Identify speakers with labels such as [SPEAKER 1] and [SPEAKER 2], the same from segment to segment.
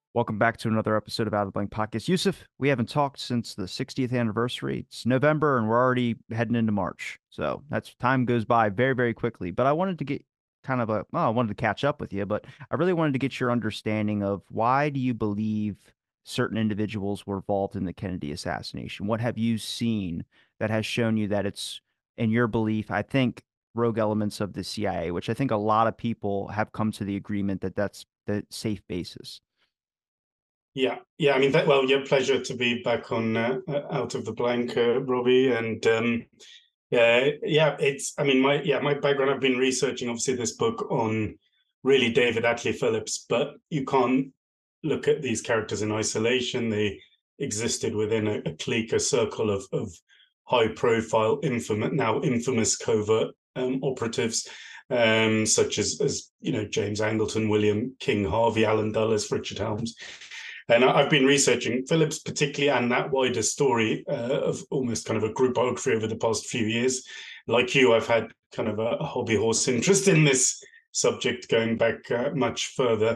[SPEAKER 1] Welcome back to another episode of Out of the Blank Podcast. Yusuf, we haven't talked since the 60th anniversary. It's November and we're already heading into March. So that's time goes by very, very quickly. But I wanted to get I wanted to catch up with you, but I really wanted to get your understanding of why do you believe certain individuals were involved in the Kennedy assassination? What have you seen that has shown you that it's, in your belief, I think, rogue elements of the CIA, which I think a lot of people have come to the agreement that that's the safe basis.
[SPEAKER 2] Yeah. I mean, yeah, pleasure to be back on Out of the Blank, Robbie. And yeah, it's. I mean, my background. I've been researching obviously this book on really David Atlee Phillips, but you can't look at these characters in isolation. They existed within a clique, a circle of high-profile, infamous covert operatives. Such as James Angleton, William King Harvey, Alan Dulles, Richard Helms. And I've been researching Phillips particularly and that wider story of almost kind of a group biography over the past few years. Like you, I've had kind of a hobby horse interest in this subject going back much further.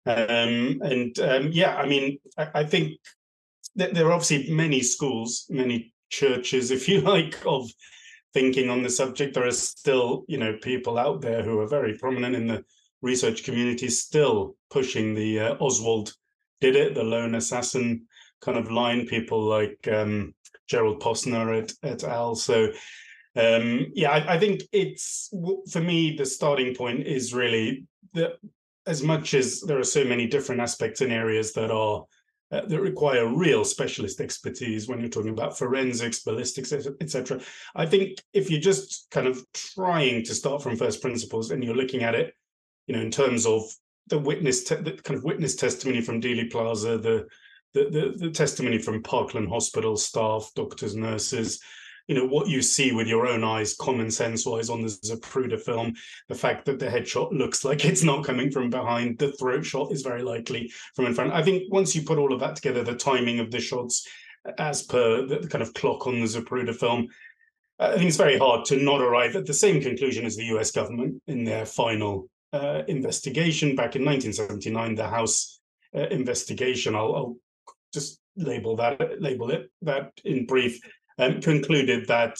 [SPEAKER 2] Yeah, I mean, I think that there are obviously many schools, many churches, if you like, of thinking on the subject. There are still, people out there who are very prominent in the research community still pushing the Oswald did it, the lone assassin kind of line, people like Gerald Posner et al. So, yeah, I think it's, for me, the starting point is really that as much as there are so many different aspects and areas that require real specialist expertise when you're talking about forensics, ballistics, etc. I think if you're just kind of trying to start from first principles and you're looking at it, in terms of the the kind of witness testimony from Dealey Plaza, the testimony from Parkland Hospital staff, doctors, nurses, what you see with your own eyes, common sense wise, on the Zapruder film, the fact that the headshot looks like it's not coming from behind, the throat shot is very likely from in front. I think once you put all of that together, the timing of the shots as per the kind of clock on the Zapruder film, I think it's very hard to not arrive at the same conclusion as the US government in their final investigation back in 1979, the House investigation. I'll just label it that in brief, concluded that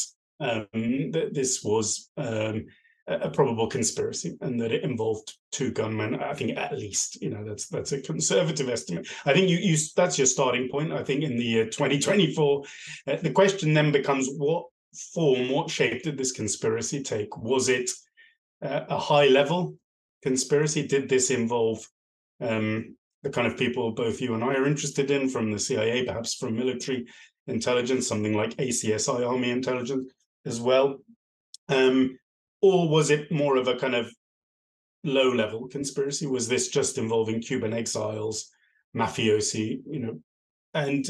[SPEAKER 2] this was a probable conspiracy and that it involved two gunmen. I think at least, that's a conservative estimate. I think you that's your starting point. I think in the year 2024, the question then becomes what shape did this conspiracy take? Was it a high level conspiracy? Did this involve the kind of people both you and I are interested in, from the CIA, perhaps from military intelligence, something like ACSI, Army intelligence as well? Or was it more of a kind of low level conspiracy? Was this just involving Cuban exiles, mafiosi, And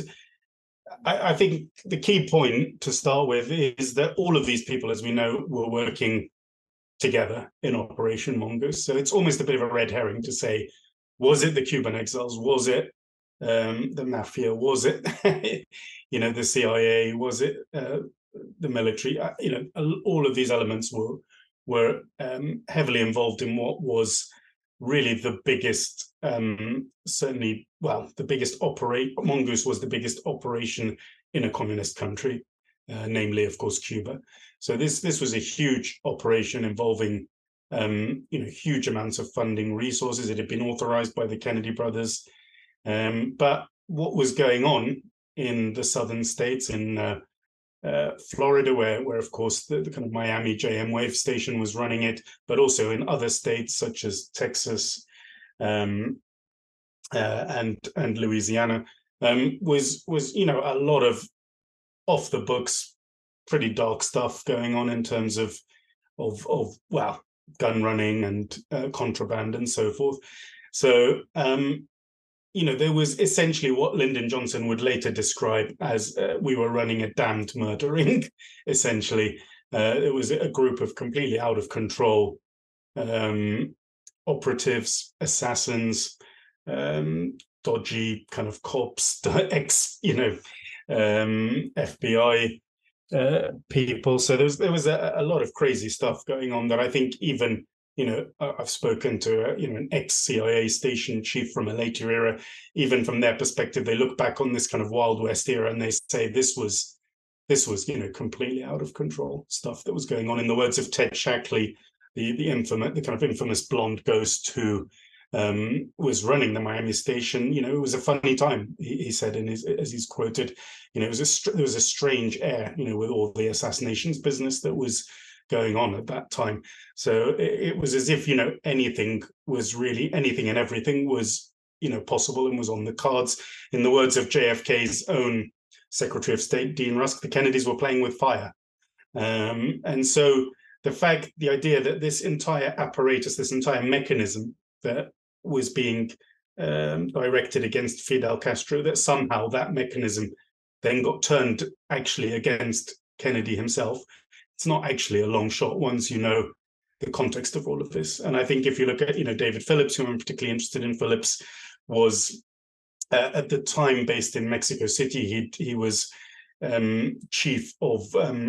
[SPEAKER 2] I think the key point to start with is that all of these people, as we know, were working together in Operation Mongoose. So it's almost a bit of a red herring to say, was it the Cuban exiles? Was it the mafia? Was it, the CIA? Was it the military? All of these elements were heavily involved in what was really the biggest, Mongoose was the biggest operation in a communist country, namely, of course, Cuba. So this was a huge operation involving, huge amounts of funding, resources. It had been authorized by the Kennedy brothers. But what was going on in the southern states, in Florida, where of course the kind of Miami JM Wave station was running it, but also in other states such as Texas and Louisiana, was a lot of off the books, pretty dark stuff going on in terms of gun running and contraband and so forth. So there was essentially what Lyndon Johnson would later describe as we were running a damned murder ring. Essentially, it was a group of completely out of control operatives, assassins, dodgy kind of cops, FBI people. So there was a lot of crazy stuff going on that I think even I've spoken to an ex-CIA station chief from a later era. Even from their perspective, they look back on this kind of Wild West era and they say this was completely out of control stuff that was going on. In the words of Ted Shackley, the kind of infamous blonde ghost who was running the Miami station, it was a funny time. He said as he's quoted, there was a strange air, with all the assassinations business that was going on at that time. So it was as if anything and everything was possible and was on the cards. In the words of JFK's own Secretary of State Dean Rusk, the Kennedys were playing with fire. And so the idea that this entire apparatus, this entire mechanism that was being directed against Fidel Castro, that somehow that mechanism then got turned actually against Kennedy himself, it's not actually a long shot once you know the context of all of this. And I think if you look at, David Phillips, who I'm particularly interested in, Phillips was at the time based in Mexico City. He was chief of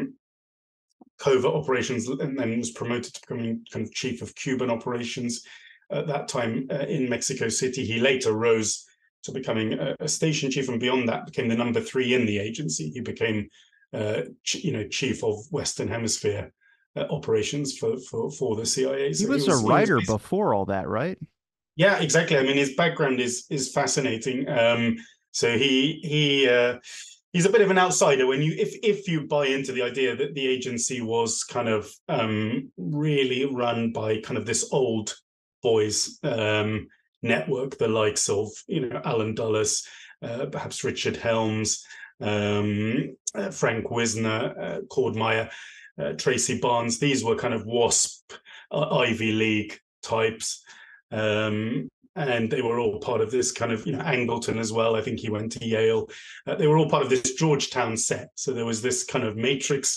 [SPEAKER 2] covert operations and then was promoted to becoming kind of chief of Cuban operations at that time in Mexico City. He later rose to becoming a station chief, and beyond that became the number 3 in the agency. He became chief of Western Hemisphere operations for the CIA.
[SPEAKER 1] So he was a writer before all that, right?
[SPEAKER 2] Yeah, exactly. I mean, his background is fascinating. So he's a bit of an outsider when if you buy into the idea that the agency was kind of really run by kind of this old boys network, the likes of Alan Dulles, perhaps Richard Helms, Frank Wisner, Cord Meyer, Tracy Barnes. These were kind of WASP, Ivy League types. And they were all part of this kind of, Angleton as well. I think he went to Yale. They were all part of this Georgetown set. So there was this kind of matrix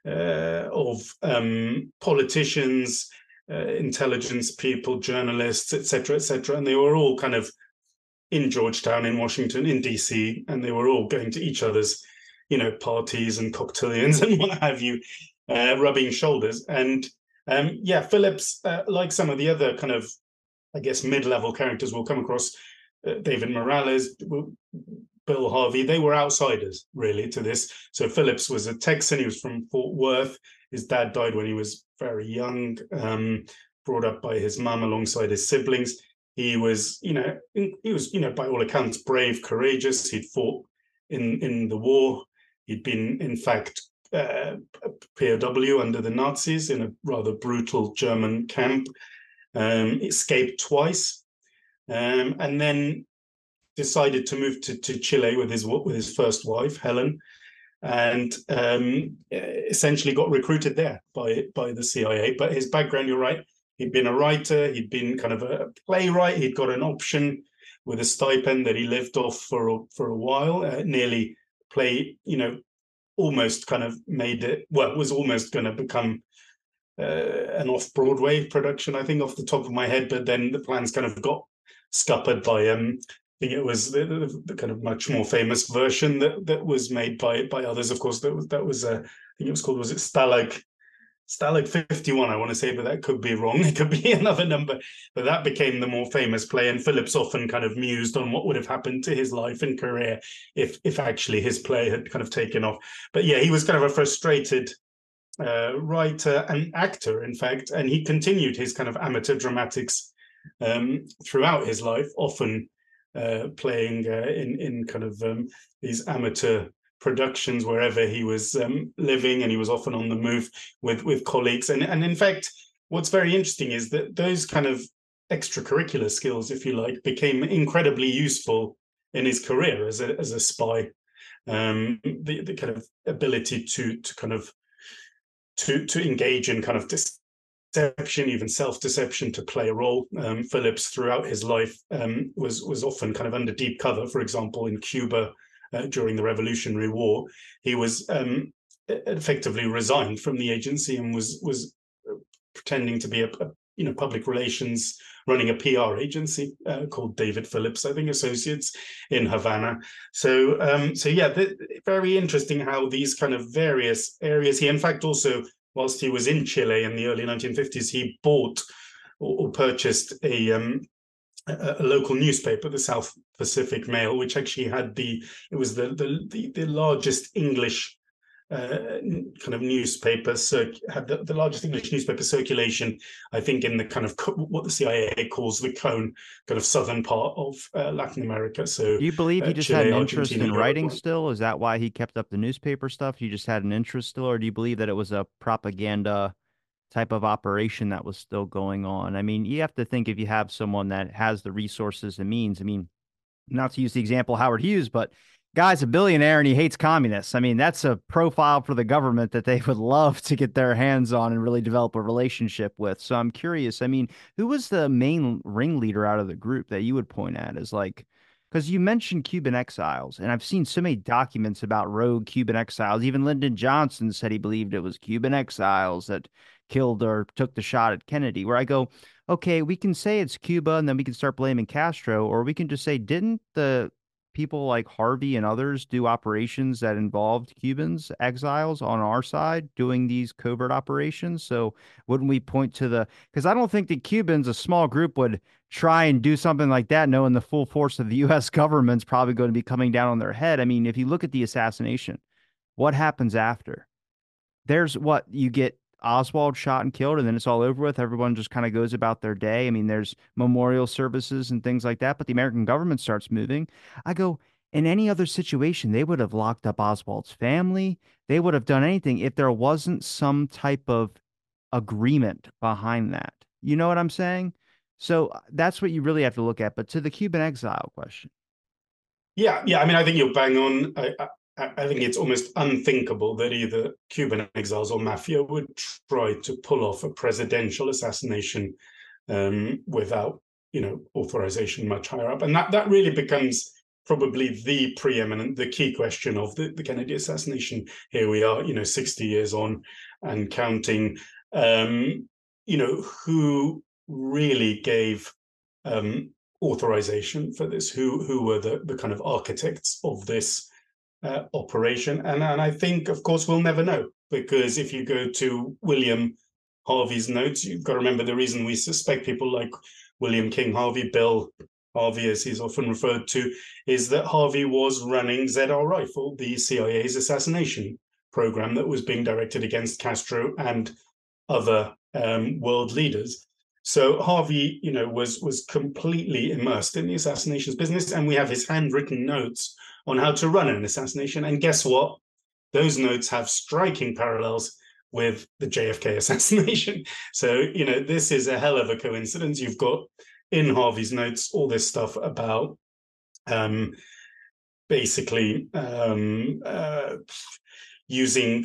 [SPEAKER 2] of politicians, intelligence people, journalists, etc., etc. And they were all kind of in Georgetown, in Washington, in DC, and they were all going to each other's, parties and cocktailians and what have you, rubbing shoulders. And Phillips, like some of the other kind of, I guess, mid-level characters we'll come across, David Morales, Bill Harvey, they were outsiders, really, to this. So Phillips was a Texan. He was from Fort Worth. His dad died when he was very young, brought up by his mum alongside his siblings. He was, by all accounts, brave, courageous. He'd fought in the war. He'd been, in fact, POW under the Nazis in a rather brutal German camp. Escaped twice, and then decided to move to Chile with his first wife, Helen, and essentially got recruited there by the CIA. But his background, you're right, he'd been a writer, he'd been kind of a playwright, he'd got an option with a stipend that he lived off for a while, nearly almost kind of made it, was almost going to become an off-Broadway production, I think, off the top of my head, but then the plans kind of got scuppered by I think it was the kind of much more famous version that was made by others. Of course, that was I think it was called, was it Stalag 51, I want to say, but that could be wrong. It could be another number. But that became the more famous play, and Phillips often kind of mused on what would have happened to his life and career if actually his play had kind of taken off. But yeah, he was kind of a frustrated writer and actor, in fact, and he continued his kind of amateur dramatics throughout his life, often playing in kind of these amateur productions wherever he was living, and he was often on the move with colleagues. And in fact, what's very interesting is that those kind of extracurricular skills, if you like, became incredibly useful in his career as a spy. The kind of ability to kind of to engage in kind of deception, even self-deception, to play a role. Phillips, throughout his life, was often kind of under deep cover. For example, in Cuba during the Revolutionary War, he was effectively resigned from the agency and was pretending to be a public relations, running a PR agency called David Phillips, I think, Associates in Havana. So yeah, very interesting how these kind of various areas. He, in fact, also, whilst he was in Chile in the early 1950s, he bought or purchased a local newspaper, the South Pacific Mail, which actually had it was the largest English kind of newspaper, had the largest English newspaper circulation, I think, in the kind of what the CIA calls the cone, kind of southern part of Latin America. So
[SPEAKER 1] Do you believe he just had
[SPEAKER 2] Chile,
[SPEAKER 1] an interest
[SPEAKER 2] Argentina,
[SPEAKER 1] in writing
[SPEAKER 2] Uruguay.
[SPEAKER 1] still? Is that why he kept up the newspaper stuff? He just had an interest still, or do you believe that it was a propaganda type of operation that was still going on? I mean, you have to think if you have someone that has the resources and means. I mean, not to use the example Howard Hughes, but guy's a billionaire and he hates communists. I mean, that's a profile for the government that they would love to get their hands on and really develop a relationship with. So I'm curious. I mean, who was the main ringleader out of the group that you would point at as like, because you mentioned Cuban exiles, and I've seen so many documents about rogue Cuban exiles. Even Lyndon Johnson said he believed it was Cuban exiles that killed or took the shot at Kennedy, where I go, okay, we can say it's Cuba and then we can start blaming Castro, or we can just say, didn't the people like Harvey and others do operations that involved Cubans, exiles on our side doing these covert operations? So wouldn't we point to because I don't think the Cubans, a small group, would try and do something like that, knowing the full force of the U.S. government's probably going to be coming down on their head. I mean, if you look at the assassination, what happens after? There's what you get Oswald shot and killed, and then it's all over with. Everyone just kind of goes about their day. I mean, there's memorial services and things like that, but the American government starts moving. I go, in any other situation, they would have locked up Oswald's family. They would have done anything if there wasn't some type of agreement behind that. You know what I'm saying? So that's what you really have to look at. But to the Cuban exile question,
[SPEAKER 2] Yeah. I mean, I think you're bang on. I think it's almost unthinkable that either Cuban exiles or mafia would try to pull off a presidential assassination without, authorization much higher up, and that really becomes probably the key question of the Kennedy assassination. Here we are, 60 years on and counting. Who really gave authorization for this? Who were the kind of architects of this operation? And I think, of course, we'll never know, because if you go to William Harvey's notes, you've got to remember the reason we suspect people like William King Harvey, Bill Harvey, as he's often referred to, is that Harvey was running ZR Rifle, the CIA's assassination program that was being directed against Castro and other world leaders. So Harvey, was completely immersed in the assassinations business, and we have his handwritten notes on how to run an assassination. And guess what? Those notes have striking parallels with the JFK assassination. So, this is a hell of a coincidence. You've got in Harvey's notes all this stuff about basically using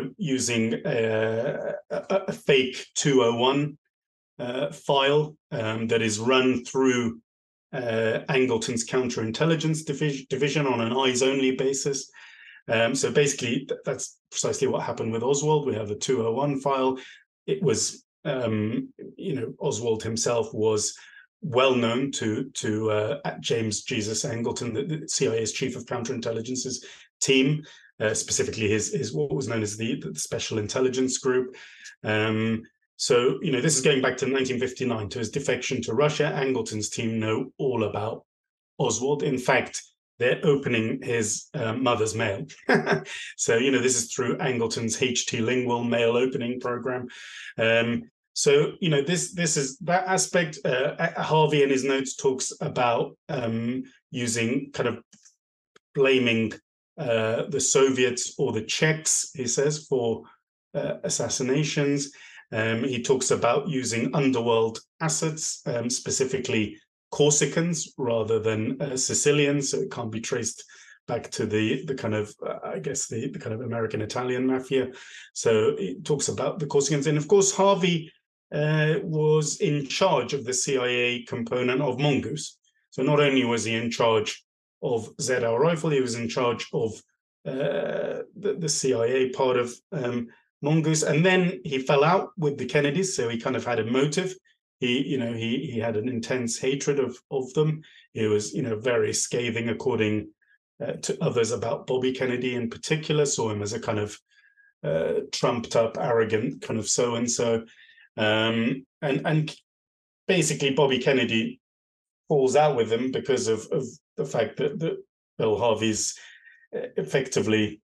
[SPEAKER 2] a fake 201 file that is run through Angleton's counterintelligence division on an eyes-only basis. So basically, that's precisely what happened with Oswald. We have a 201 file. It was, Oswald himself was well known to James Jesus Angleton, the CIA's chief of counterintelligence's team, specifically his what was known as the Special Intelligence Group. So, this is going back to 1959, to his defection to Russia. Angleton's team know all about Oswald. In fact, they're opening his mother's mail. So, this is through Angleton's HT Lingual mail opening program. So, this is that aspect. Harvey in his notes talks about using kind of blaming the Soviets or the Czechs, he says, for assassinations. He talks about using underworld assets, specifically Corsicans rather than Sicilians, so it can't be traced back to the kind of the kind of American Italian mafia. So it talks about the Corsicans, and of course Harvey was in charge of the CIA component of Mongoose. So not only was he in charge of ZR Rifle, he was in charge of the CIA part of Mongoose, and then he fell out with the Kennedys, so he kind of had a motive. He had an intense hatred of them. He was, very scathing, according to others, about Bobby Kennedy in particular. Saw him as a kind of trumped up, arrogant kind of so and so. And basically Bobby Kennedy falls out with him because of the fact that Bill Harvey's effectively,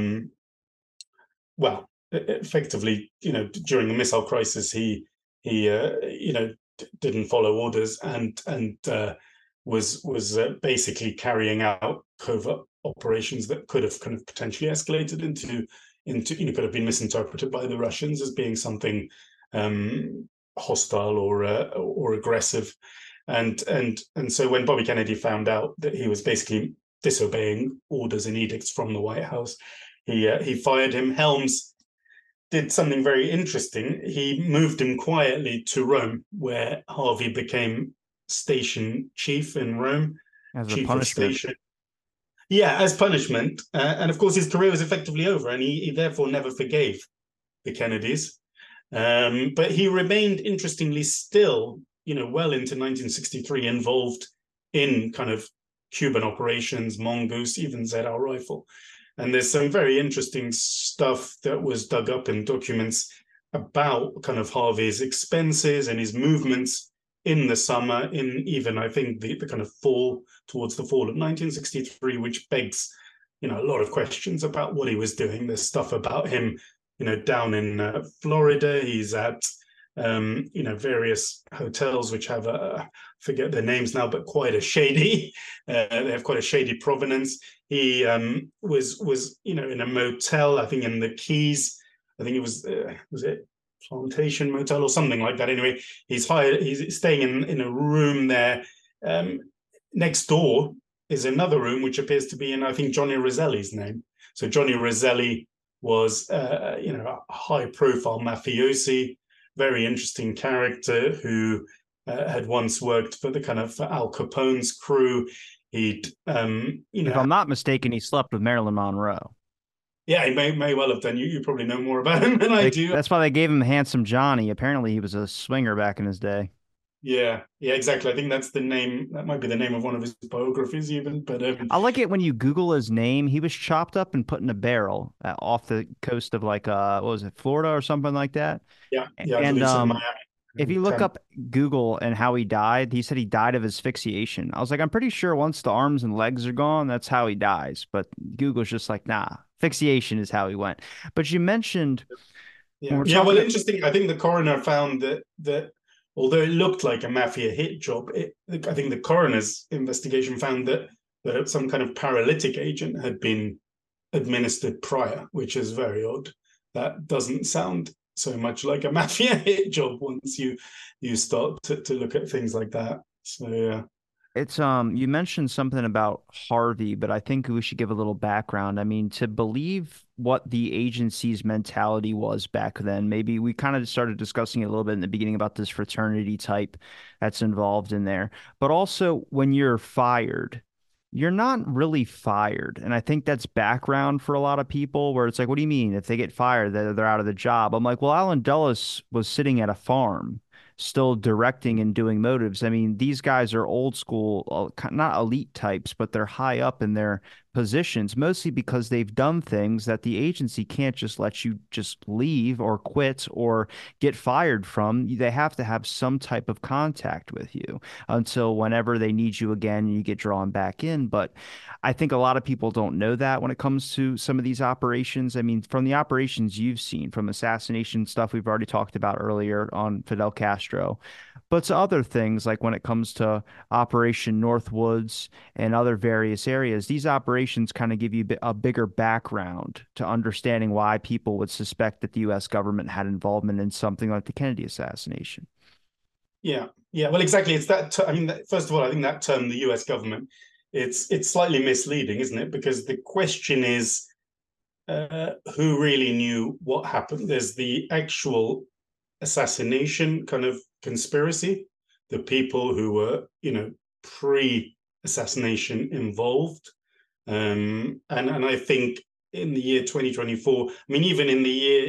[SPEAKER 2] effectively, during the missile crisis, he didn't follow orders and was basically carrying out covert operations that could have kind of potentially escalated into could have been misinterpreted by the Russians as being something hostile or aggressive, and so when Bobby Kennedy found out that he was basically disobeying orders and edicts from the White House, he fired him. Helms did something very interesting. He moved him quietly to Rome, where Harvey became station chief in Rome,
[SPEAKER 1] As a
[SPEAKER 2] chief of
[SPEAKER 1] punishment.
[SPEAKER 2] station. Yeah, as punishment. And of course, his career was effectively over, and he therefore never forgave the Kennedys. But he remained, interestingly, still, well into 1963, involved in kind of Cuban operations, Mongoose, even ZR Rifle. And there's some very interesting stuff that was dug up in documents about kind of Harvey's expenses and his movements in the summer, in even, I think, the kind of fall, towards the fall of 1963, which begs, a lot of questions about what he was doing. There's stuff about him, down in Florida. He's at, various hotels which have, forget their names now, but quite a shady, they have quite a shady provenance. He was in a motel, I think in the Keys. I think it was it Plantation Motel or something like that. Anyway, he's staying in a room there. Next door is another room which appears to be in, I think, Johnny Roselli's name. So Johnny Roselli was a high-profile mafiosi, very interesting character who had once worked for the kind of Al Capone's crew. He'd,
[SPEAKER 1] If I'm not mistaken, he slept with Marilyn Monroe.
[SPEAKER 2] Yeah, he may well have done. You probably know more about him than I do.
[SPEAKER 1] That's why they gave him Handsome Johnny. Apparently, he was a swinger back in his day.
[SPEAKER 2] Yeah, exactly. I think that's the name. That might be the name of one of his biographies, even. But
[SPEAKER 1] I like it when you Google his name. He was chopped up and put in a barrel off the coast of what was it, Florida or something like that.
[SPEAKER 2] Yeah, I
[SPEAKER 1] And
[SPEAKER 2] believe so, Miami.
[SPEAKER 1] if you look up Google and how he died, he said he died of asphyxiation. I was like, I'm pretty sure once the arms and legs are gone, that's how he dies. But Google's just like, nah, asphyxiation is how he went. But you mentioned
[SPEAKER 2] well, interesting. I think the coroner found that although it looked like a mafia hit job, I think the coroner's investigation found that some kind of paralytic agent had been administered prior, which is very odd. That doesn't sound so much like a mafia hit job once you start to look at things like that. So yeah.
[SPEAKER 1] It's you mentioned something about Harvey, but I think we should give a little background. I mean, to believe what the agency's mentality was back then, maybe we kind of started discussing it a little bit in the beginning about this fraternity type that's involved in there. But also when you're fired, you're not really fired. And I think that's background for a lot of people where it's like, what do you mean? If they get fired, they're out of the job. I'm like, well, Alan Dulles was sitting at a farm still directing and doing motives. I mean, these guys are old school, not elite types, but they're high up in their positions, mostly because they've done things that the agency can't just let you just leave or quit or get fired from. They have to have some type of contact with you until whenever they need you again, you get drawn back in. But I think a lot of people don't know that when it comes to some of these operations. I mean, from the operations you've seen, from assassination stuff we've already talked about earlier on Fidel Castro, but to other things like when it comes to Operation Northwoods and other various areas, these operations kind of give you a bigger background to understanding why people would suspect that the U.S. government had involvement in something like the Kennedy assassination.
[SPEAKER 2] Yeah, well, exactly. It's that. I mean, first of all, I think that term, the U.S. government, it's slightly misleading, isn't it? Because the question is, who really knew what happened? There's the actual assassination kind of conspiracy, the people who were, pre-assassination involved. And I think in the year 2024, I mean, even in the year,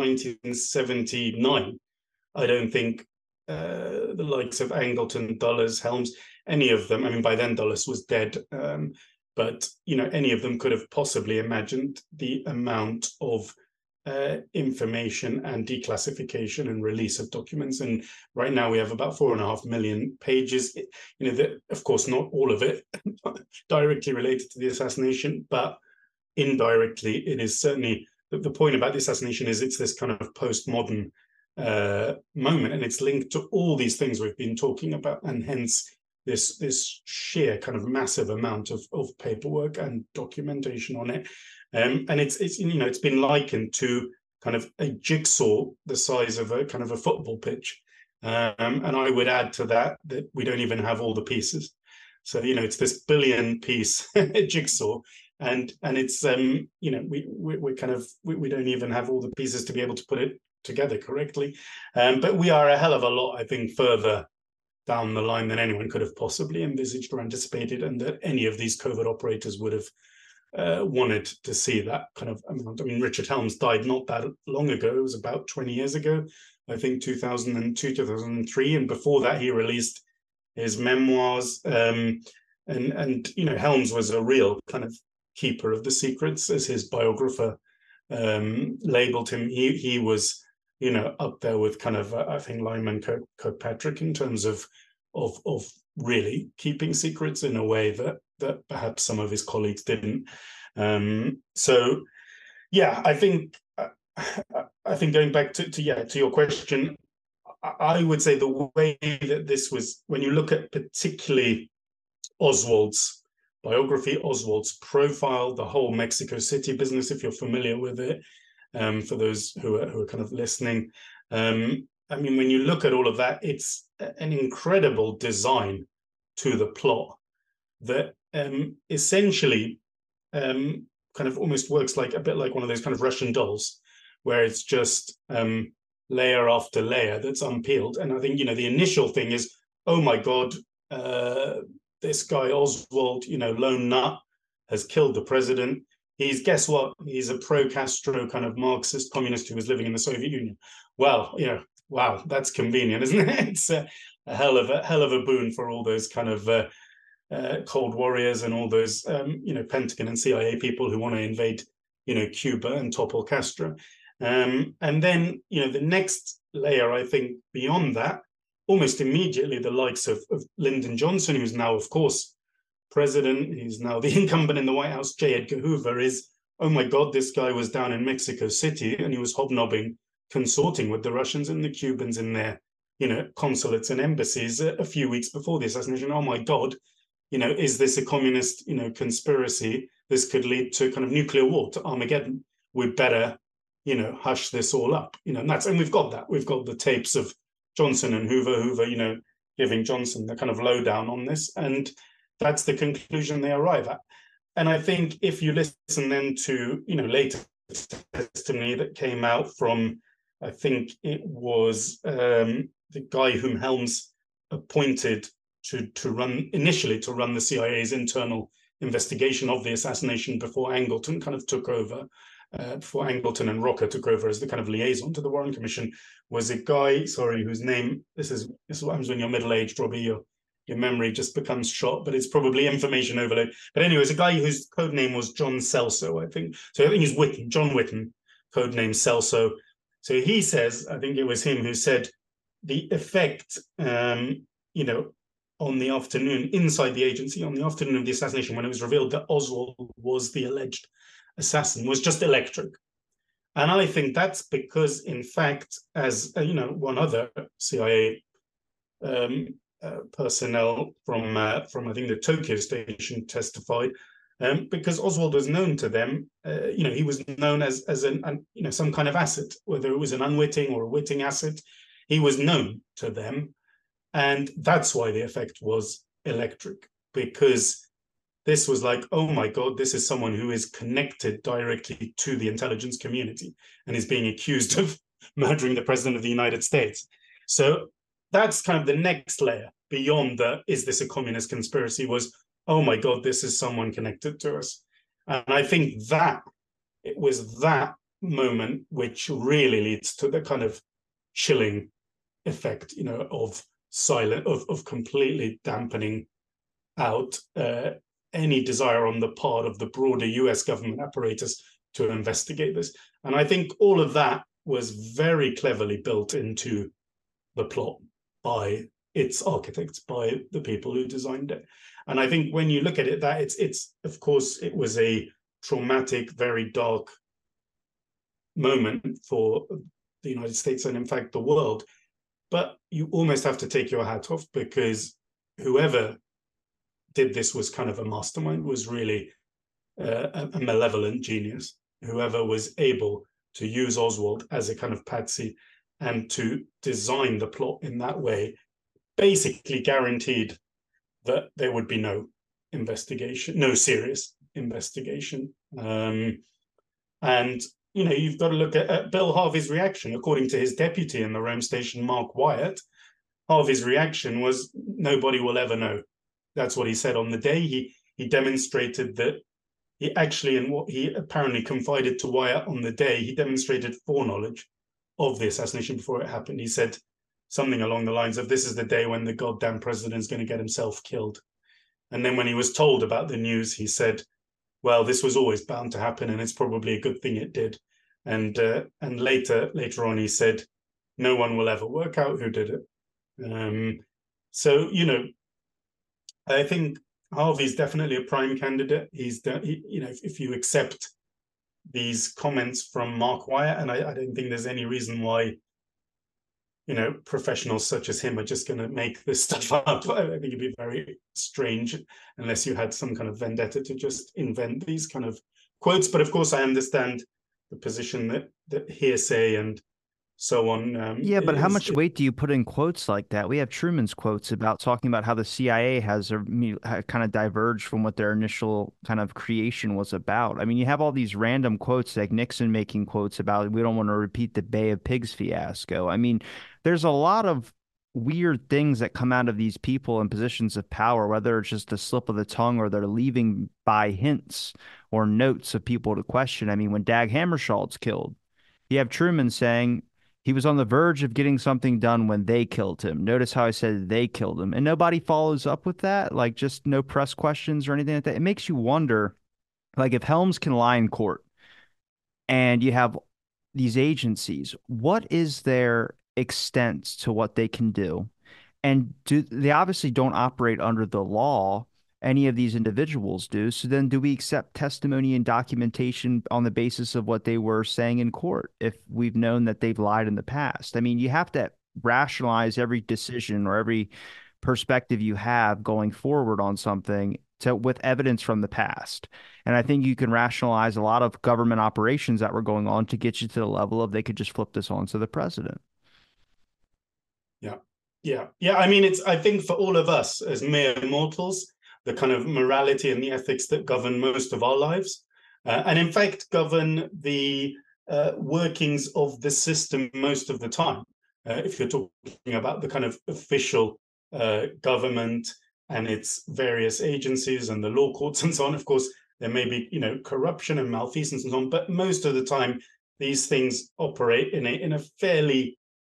[SPEAKER 2] 1979, I don't think the likes of Angleton, Dulles, Helms, any of them, I mean, by then Dulles was dead, but, any of them could have possibly imagined the amount of information and declassification and release of documents. And right now we have about 4.5 million pages. That, of course, not all of it directly related to the assassination, but indirectly, it is certainly the point about the assassination is it's this kind of postmodern moment, and it's linked to all these things we've been talking about, and hence this sheer kind of massive amount of paperwork and documentation on it. And it's been likened to kind of a jigsaw the size of a kind of a football pitch. And I would add to that we don't even have all the pieces. So, it's this billion piece jigsaw, and it's we don't even have all the pieces to be able to put it together correctly. But we are a hell of a lot, I think, further down the line than anyone could have possibly envisaged or anticipated, and that any of these covert operators would have wanted to see that kind of amount. I mean, Richard Helms died not that long ago. It was about 20 years ago, I think 2002, 2003. And before that, he released his memoirs. And Helms was a real kind of keeper of the secrets, as his biographer labeled him. He was, up there with kind of, I think, Lyman Kirkpatrick in terms of really keeping secrets in a way that perhaps some of his colleagues didn't. So, yeah, I think going back to your question, I would say the way that this was, when you look at particularly Oswald's biography, Oswald's profile, the whole Mexico City business, if you're familiar with it, for those who are kind of listening. I mean, when you look at all of that, it's an incredible design to the plot that essentially kind of almost works like a bit like one of those kind of Russian dolls, where it's just layer after layer that's unpeeled. And I think, the initial thing is, oh my God, this guy Oswald, lone nut, has killed the president. Guess what? He's a pro-Castro kind of Marxist communist who was living in the Soviet Union. Well, wow, that's convenient, isn't it? It's a hell of a boon for all those kind of Cold Warriors and all those Pentagon and CIA people who want to invade Cuba and topple Castro. And then the next layer, I think, beyond that, almost immediately, the likes of Lyndon Johnson, who's now, of course, president, he's now the incumbent in the White House, J. Edgar Hoover, is, oh my God, this guy was down in Mexico City and he was hobnobbing, consorting with the Russians and the Cubans in their, consulates and embassies a few weeks before the assassination. Oh my God, is this a communist, conspiracy? This could lead to kind of nuclear war, to Armageddon. We'd better, hush this all up. And we've got that. We've got the tapes of Johnson and Hoover, giving Johnson the kind of lowdown on this. And that's the conclusion they arrive at. And I think if you listen then to, later testimony that came out from, I think it was the guy whom Helms appointed to run the CIA's internal investigation of the assassination before Angleton kind of took over, before Angleton and Rocker took over as the kind of liaison to the Warren Commission, was a guy, whose name, this is what happens when you're middle-aged, Robbie, your memory just becomes shot, but it's probably information overload. But anyway, it's a guy whose code name was John Celso, I think. So I think he's Whitten, John Whitten, code name Celso. So he says, I think it was him who said, the effect, on the afternoon, inside the agency, on the afternoon of the assassination, when it was revealed that Oswald was the alleged assassin, was just electric. And I think that's because, in fact, as one other CIA personnel from I think the Tokyo station testified, because Oswald was known to them. He was known as some kind of asset, whether it was an unwitting or a witting asset. He was known to them, and that's why the effect was electric, because this was like, oh my God, this is someone who is connected directly to the intelligence community and is being accused of murdering the president of the United States. So that's kind of the next layer beyond the, is this a communist conspiracy, was, oh my God, this is someone connected to us. And I think that it was that moment which really leads to the kind of chilling effect, of silent, of completely dampening out any desire on the part of the broader US government apparatus to investigate this. And I think all of that was very cleverly built into the plot by its architects, by the people who designed it. And I think when you look at it, that it's of course it was a traumatic, very dark moment for the United States and in fact the world. But you almost have to take your hat off, because whoever did this was kind of a mastermind, was really a malevolent genius. Whoever was able to use Oswald as a kind of patsy and to design the plot in that way basically guaranteed that there would be no investigation, no serious investigation. And you've got to look at Bill Harvey's reaction. According to his deputy in the Rome station, Mark Wyatt, Harvey's reaction was, nobody will ever know. That's what he said on the day. He demonstrated that he actually, in what he apparently confided to Wyatt on the day, he demonstrated foreknowledge of the assassination before it happened. He said something along the lines of, this is the day when the goddamn president's going to get himself killed. And then when he was told about the news, he said, well, this was always bound to happen, and it's probably a good thing it did. And later on, he said, no one will ever work out who did it. So, I think Harvey's definitely a prime candidate. If you accept these comments from Mark Wyatt, and I don't think there's any reason why, professionals such as him are just going to make this stuff up. I think it'd be very strange unless you had some kind of vendetta to just invent these kind of quotes. But of course, I understand the position that hearsay and so on.
[SPEAKER 1] Yeah, but how much weight do you put in quotes like that? We have Truman's quotes about talking about how the CIA has kind of diverged from what their initial kind of creation was about. I mean, you have all these random quotes, like Nixon making quotes about, we don't want to repeat the Bay of Pigs fiasco. I mean, there's a lot of weird things that come out of these people in positions of power, whether it's just a slip of the tongue or they're leaving by hints or notes of people to question. I mean, when Dag Hammarskjöld's killed, you have Truman saying, he was on the verge of getting something done when they killed him. Notice how I said they killed him. And nobody follows up with that, like just no press questions or anything like that. It makes you wonder, like if Helms can lie in court and you have these agencies, what is their extent to what they can do? And they obviously don't operate under the law. Any of these individuals do. So then do we accept testimony and documentation on the basis of what they were saying in court if we've known that they've lied in the past? I mean, you have to rationalize every decision or every perspective you have going forward on something with evidence from the past. And I think you can rationalize a lot of government operations that were going on to get you to the level of they could just flip this on to the president.
[SPEAKER 2] Yeah. I mean, I think for all of us as mere mortals, the kind of morality and the ethics that govern most of our lives, and in fact govern the workings of the system most of the time. If you're talking about the kind of official government and its various agencies and the law courts and so on, of course, there may be, corruption and malfeasance and so on, but most of the time, these things operate in a fairly,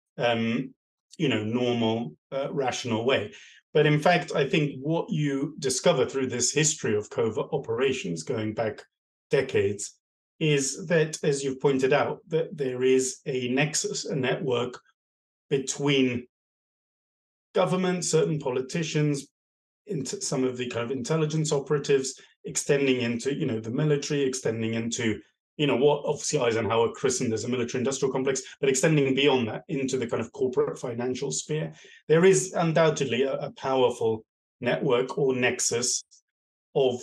[SPEAKER 2] normal, rational way. But in fact, I think what you discover through this history of covert operations going back decades is that, as you've pointed out, that there is a nexus, a network between government, certain politicians, into some of the kind of intelligence operatives, extending into, the military, extending into, what obviously Eisenhower christened as a military-industrial complex, but extending beyond that into the kind of corporate financial sphere. There is undoubtedly a powerful network or nexus of,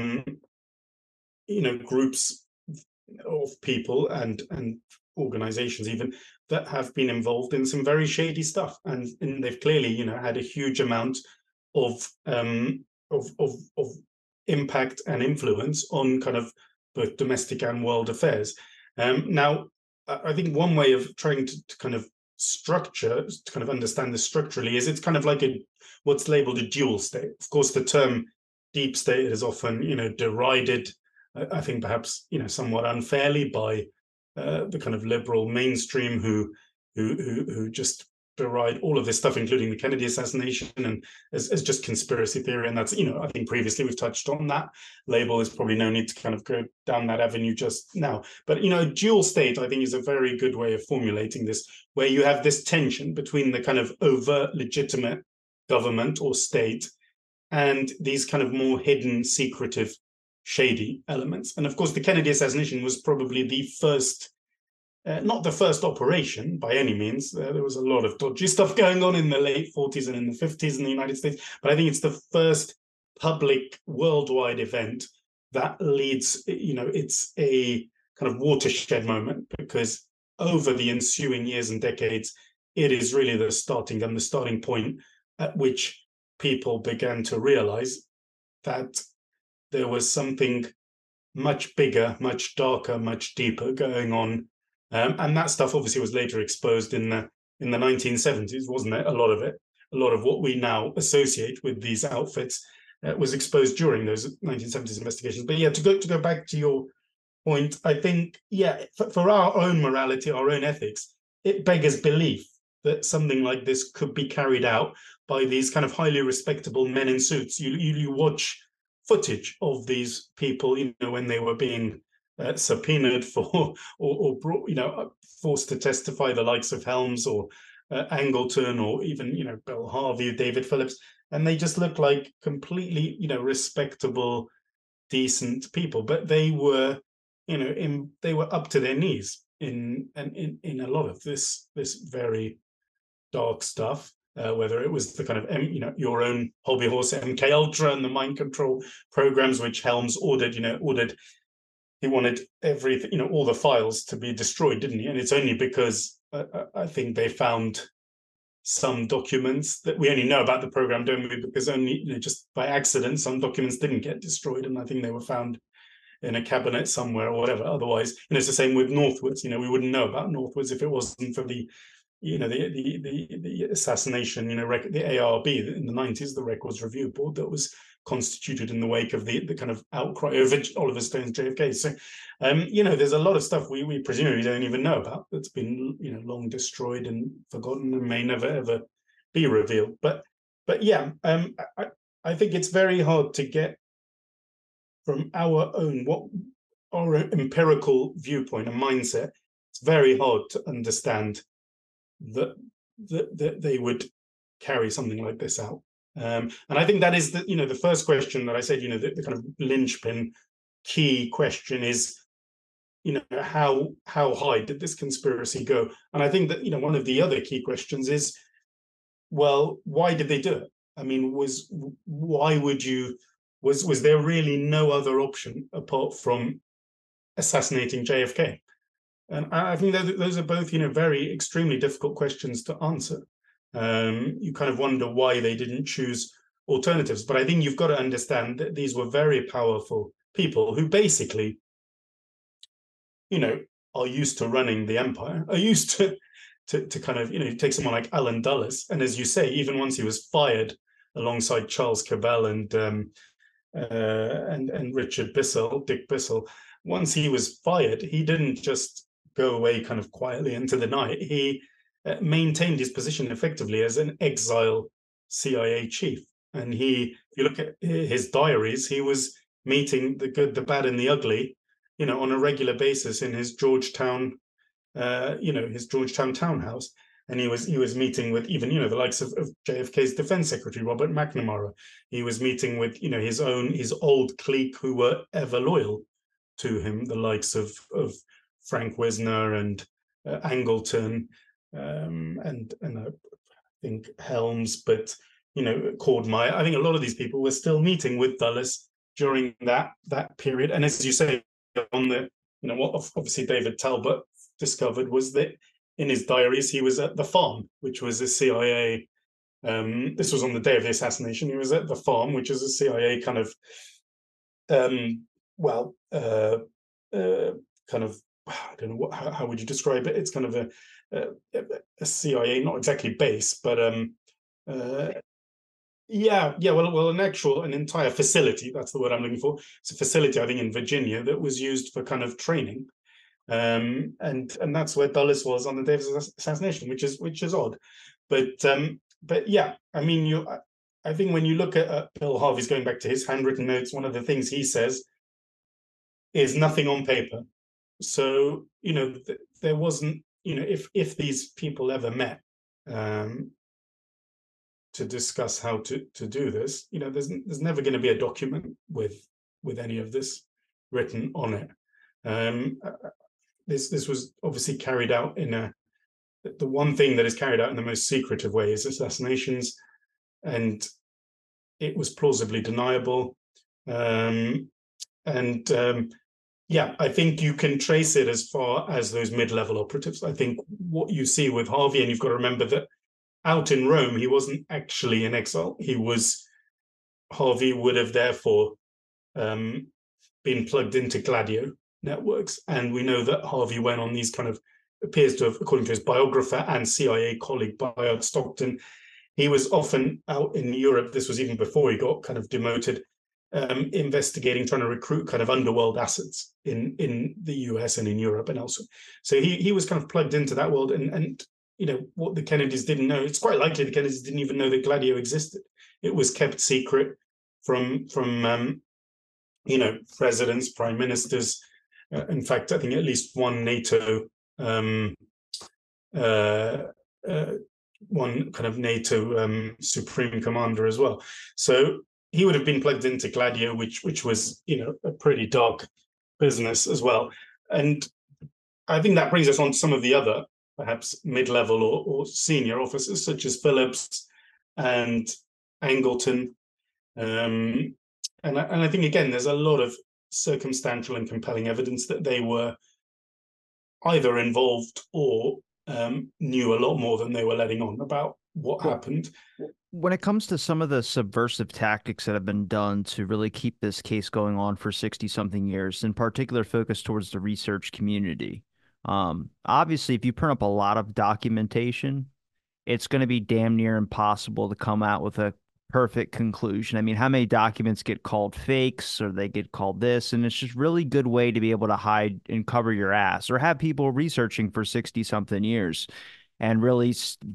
[SPEAKER 2] groups of people and organizations even that have been involved in some very shady stuff, and they've clearly, had a huge amount of impact and influence on kind of both domestic and world affairs. Now, I think one way of trying to kind of understand this structurally is it's kind of like what's labeled a dual state. Of course, the term deep state is often, derided, I think perhaps, somewhat unfairly by the kind of liberal mainstream who just deride all of this stuff, including the Kennedy assassination, and as just conspiracy theory. And that's, I think previously we've touched on that label. There's probably no need to kind of go down that avenue just now. But, dual state, I think, is a very good way of formulating this, where you have this tension between the kind of overt, legitimate government or state and these kind of more hidden, secretive, shady elements. And of course, the Kennedy assassination was probably the first, not the first operation by any means. There was a lot of dodgy stuff going on in the late 40s and in the 50s in the United States. But I think it's the first public worldwide event that leads, it's a kind of watershed moment, because over the ensuing years and decades, it is really the starting point at which people began to realize that there was something much bigger, much darker, much deeper going on. And that stuff obviously was later exposed in the 1970s, wasn't it? A lot of it. A lot of what we now associate with these outfits was exposed during those 1970s investigations. But yeah, to go back to your point, I think, for our own morality, our own ethics, it beggars belief that something like this could be carried out by these kind of highly respectable men in suits. You watch footage of these people, when they were being subpoenaed for or brought, forced to testify, the likes of Helms or Angleton, or even, Bill Harvey, David Phillips, and they just look like completely, respectable, decent people. But they were, they were up to their knees in a lot of this very dark stuff. Whether it was the kind of, your own hobby horse MK Ultra and the mind control programs, which Helms ordered, he wanted everything, all the files to be destroyed, didn't he? And it's only because I think they found some documents that we only know about the program, don't we? Because only, just by accident, some documents didn't get destroyed, and I think they were found in a cabinet somewhere or whatever. Otherwise, it's the same with Northwoods. We wouldn't know about Northwoods if it wasn't for the the assassination, the ARB in the 90s, the Records Review Board that was constituted in the wake of the kind of outcry over Oliver Stone's JFK. So, there's a lot of stuff we presumably don't even know about that's been, long destroyed and forgotten and may never ever be revealed. But yeah, I think it's very hard to get from our empirical viewpoint and mindset. It's very hard to understand that they would carry something like this out. And I think that is the first question that I said, the kind of linchpin key question is, how high did this conspiracy go? And I think that, one of the other key questions is, well, why did they do it? I mean, was there really no other option apart from assassinating JFK? And I think those are both, very extremely difficult questions to answer. You kind of wonder why they didn't choose alternatives. But I think you've got to understand that these were very powerful people who basically, are used to running the empire, are used to kind of, take someone like Alan Dulles. And as you say, even once he was fired alongside Charles Cabell and Richard Bissell, Dick Bissell, once he was fired, he didn't just go away kind of quietly into the night. He maintained his position effectively as an exile CIA chief. And if you look at his diaries, he was meeting the good, the bad, and the ugly, on a regular basis in his Georgetown, his Georgetown townhouse. And he was meeting with even, the likes of JFK's defense secretary, Robert McNamara. He was meeting with, his old clique who were ever loyal to him, the likes of Frank Wisner and Angleton, and I think Helms, but Cordmeyer. I think a lot of these people were still meeting with Dulles during that period. And as you say, on the what obviously David Talbot discovered was that in his diaries he was at the farm, which was a CIA. This was on the day of the assassination. He was at the farm, which is a CIA kind of, kind of. I don't know how would you describe it? It's kind of a CIA, not exactly base, but well, an entire facility. That's the word I'm looking for. It's a facility, I think, in Virginia that was used for kind of training, and that's where Dulles was on the day of his assassination, which is odd. But yeah, I mean, I think when you look at Bill Harvey's, going back to his handwritten notes, one of the things he says is nothing on paper. So there wasn't, if these people ever met to discuss how to do this, there's never going to be a document with any of this written on it. This was obviously carried out in the one thing that is carried out in the most secretive way is assassinations, and it was plausibly deniable. Yeah, I think you can trace it as far as those mid-level operatives. I think what you see with Harvey, and you've got to remember that out in Rome, he wasn't actually in exile. Harvey would have therefore been plugged into Gladio networks. And we know that Harvey went on these appears to have, according to his biographer and CIA colleague Bayard Stockton, he was often out in Europe. This was even before he got demoted, investigating, trying to recruit underworld assets in the US and in Europe and elsewhere. So he was plugged into that world. And what the Kennedys didn't know, it's quite likely the Kennedys didn't even know that Gladio existed. It was kept secret from presidents, prime ministers. In fact, I think at least one NATO one NATO supreme commander as well. So he would have been plugged into Gladio, which was a pretty dark business as well. And I think that brings us on to some of the other perhaps mid-level or senior officers, such as Phillips and Angleton. And I think, again, there's a lot of circumstantial and compelling evidence that they were either involved or knew a lot more than they were letting on about what happened.
[SPEAKER 1] When it comes to some of the subversive tactics that have been done to really keep this case going on for 60-something years, in particular focused towards the research community, obviously, if you print up a lot of documentation, it's going to be damn near impossible to come out with a perfect conclusion. I mean, how many documents get called fakes or they get called this? And it's just really good way to be able to hide and cover your ass or have people researching for 60-something years and really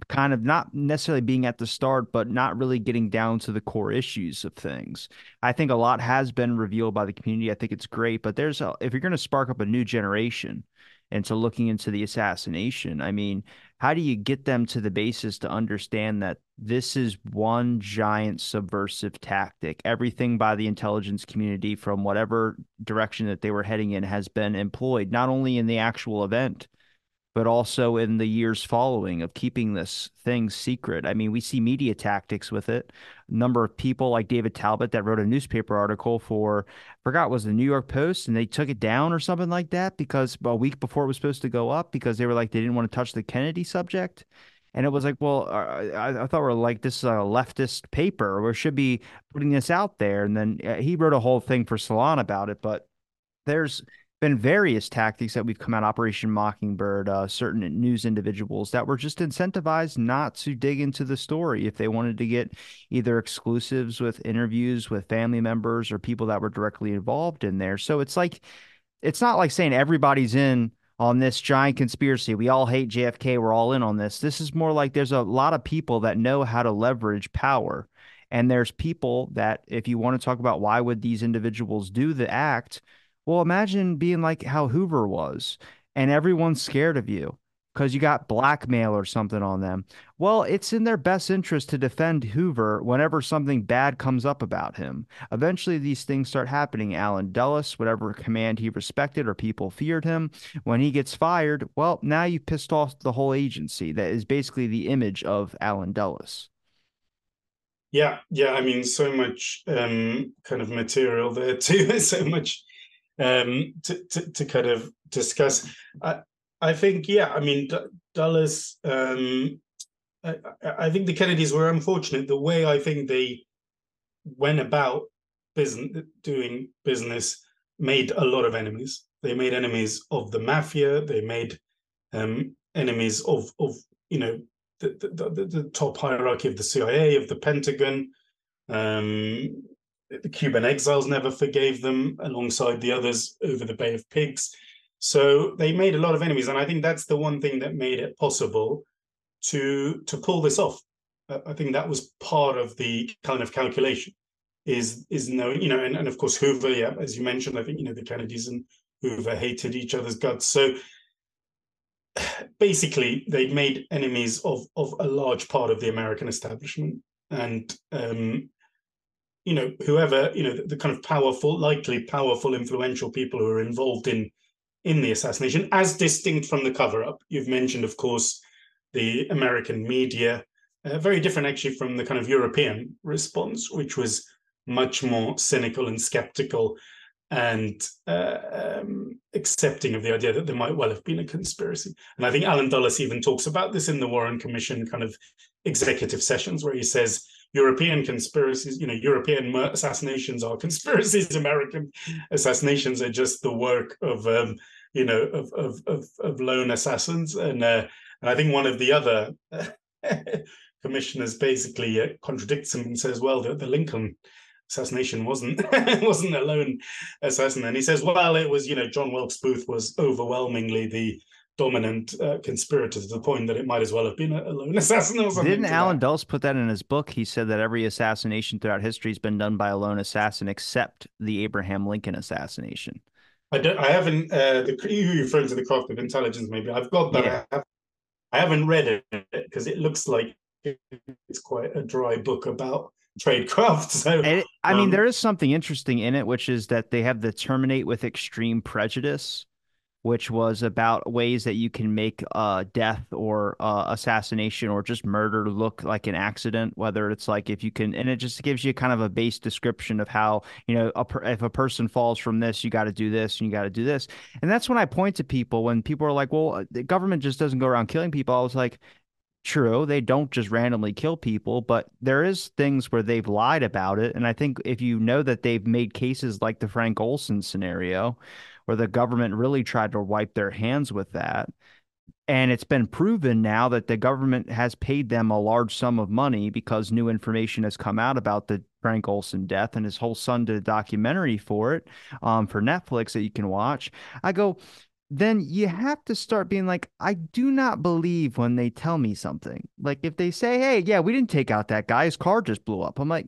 [SPEAKER 1] not necessarily being at the start, but not really getting down to the core issues of things. I think a lot has been revealed by the community. I think it's great, but if you're going to spark up a new generation into looking into the assassination, I mean, how do you get them to the basis to understand that this is one giant subversive tactic? Everything by the intelligence community from whatever direction that they were heading in has been employed, not only in the actual event, but also in the years following of keeping this thing secret. I mean, we see media tactics with it. A number of people like David Talbot that wrote a newspaper article for, I forgot, was the New York Post, and they took it down or something like that because a week before it was supposed to go up because they were like, they didn't want to touch the Kennedy subject. And it was like, well, I thought we're like, this is a leftist paper. We should be putting this out there. And then he wrote a whole thing for Salon about it, but there's been various tactics that we've come out Operation Mockingbird, certain news individuals that were just incentivized not to dig into the story if they wanted to get either exclusives with interviews with family members or people that were directly involved in there. So it's not like saying everybody's in on this giant conspiracy. We all hate JFK. We're all in on this. This is more like there's a lot of people that know how to leverage power. And there's people that, if you want to talk about why would these individuals do the act, well, imagine being like how Hoover was, and everyone's scared of you because you got blackmail or something on them. Well, it's in their best interest to defend Hoover whenever something bad comes up about him. Eventually, these things start happening. Allen Dulles, whatever command he respected or people feared him, when he gets fired, well, now you pissed off the whole agency. That is basically the image of Allen Dulles.
[SPEAKER 2] Yeah. I mean, so much material there too. So much to discuss. I think, I mean, Dulles. I think the Kennedys were unfortunate. The way I think they went about doing business made a lot of enemies. They made enemies of the mafia. They made enemies of the top hierarchy of the CIA, of the Pentagon. The Cuban exiles never forgave them, alongside the others over the Bay of Pigs. So they made a lot of enemies, and I think that's the one thing that made it possible to pull this off. I think that was part of the kind of calculation, is knowing, and of course Hoover, yeah, as you mentioned, I think the Kennedys and Hoover hated each other's guts. So basically, they made enemies of a large part of the American establishment, and whoever the kind of likely powerful, influential people who are involved in the assassination, as distinct from the cover-up. You've mentioned, of course, the American media, very different actually from the kind of European response, which was much more cynical and skeptical and accepting of the idea that there might well have been a conspiracy. And I think Alan Dulles even talks about this in the Warren Commission kind of executive sessions, where he says European conspiracies, European assassinations are conspiracies. American assassinations are just the work of lone assassins. And I think one of the other commissioners basically contradicts him and says, well, the Lincoln assassination wasn't a lone assassin. And he says, well, it was, John Wilkes Booth was overwhelmingly the dominant conspirator, to the point that it might as well have been a lone assassin or something.
[SPEAKER 1] Didn't Alan Dulles put that in his book? He said that every assassination throughout history has been done by a lone assassin, except the Abraham Lincoln assassination.
[SPEAKER 2] I haven't. You're referring to The Craft of Intelligence, maybe. I've got that. Yeah. I haven't read it because it looks like it's quite a dry book about tradecraft. So
[SPEAKER 1] I mean, there is something interesting in it, which is that they have the terminate with extreme prejudice, which was about ways that you can make death or assassination or just murder look like an accident, whether it's like if you can, and it just gives you kind of a base description of how, if a person falls from this, you got to do this and you got to do this. And that's when I point to people when people are like, well, the government just doesn't go around killing people. I was like, true, they don't just randomly kill people, but there is things where they've lied about it. And I think if you know that they've made cases like the Frank Olson scenario, where the government really tried to wipe their hands with that, and it's been proven now that the government has paid them a large sum of money because new information has come out about the Frank Olson death, and his whole son did a documentary for it, for Netflix that you can watch. I go, then you have to start being like, I do not believe when they tell me something. Like if they say, hey, yeah, we didn't take out that guy, his car just blew up. I'm like,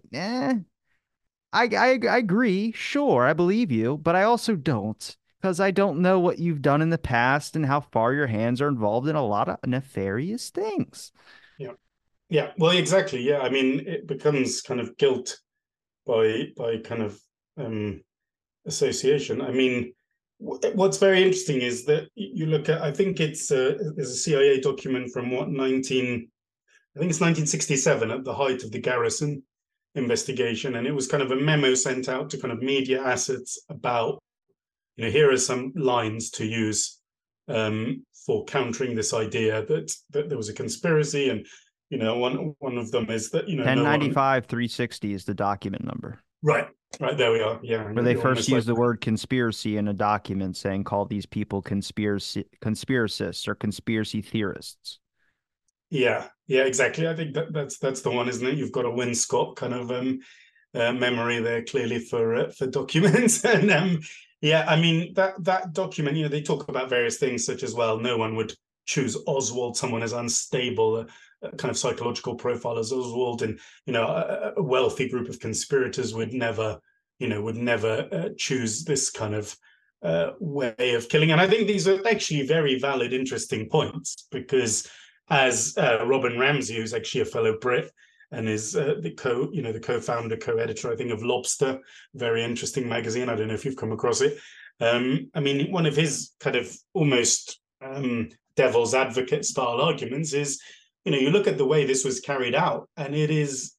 [SPEAKER 1] I agree. Sure, I believe you, but I also don't, because I don't know what you've done in the past and how far your hands are involved in a lot of nefarious things.
[SPEAKER 2] Yeah. Yeah. Well, exactly. Yeah. I mean, it becomes kind of guilt by kind of association. I mean, what's very interesting is that you look at, I think there's a CIA document from I think it's 1967, at the height of the Garrison investigation. And it was kind of a memo sent out to kind of media assets about, here are some lines to use for countering this idea that there was a conspiracy. And, one of them is that,
[SPEAKER 1] 1095 360 is the document number.
[SPEAKER 2] Right, there we are. Yeah.
[SPEAKER 1] Where they first used the word conspiracy in a document, saying, call these people conspiracists or conspiracy theorists.
[SPEAKER 2] Yeah, exactly. I think that's the one, isn't it? You've got a Win Scott kind of memory there, clearly, for documents. And yeah, I mean, that document, they talk about various things, such as, well, no one would choose Oswald, someone as unstable, a kind of psychological profile as Oswald, and a wealthy group of conspirators would never choose this kind of way of killing. And I think these are actually very valid, interesting points, because as Robin Ramsey, who's actually a fellow Brit and is the co-founder, co-editor, I think, of Lobster, very interesting magazine. I don't know if you've come across it. I mean, one of his kind of almost devil's advocate style arguments is, you look at the way this was carried out, and it's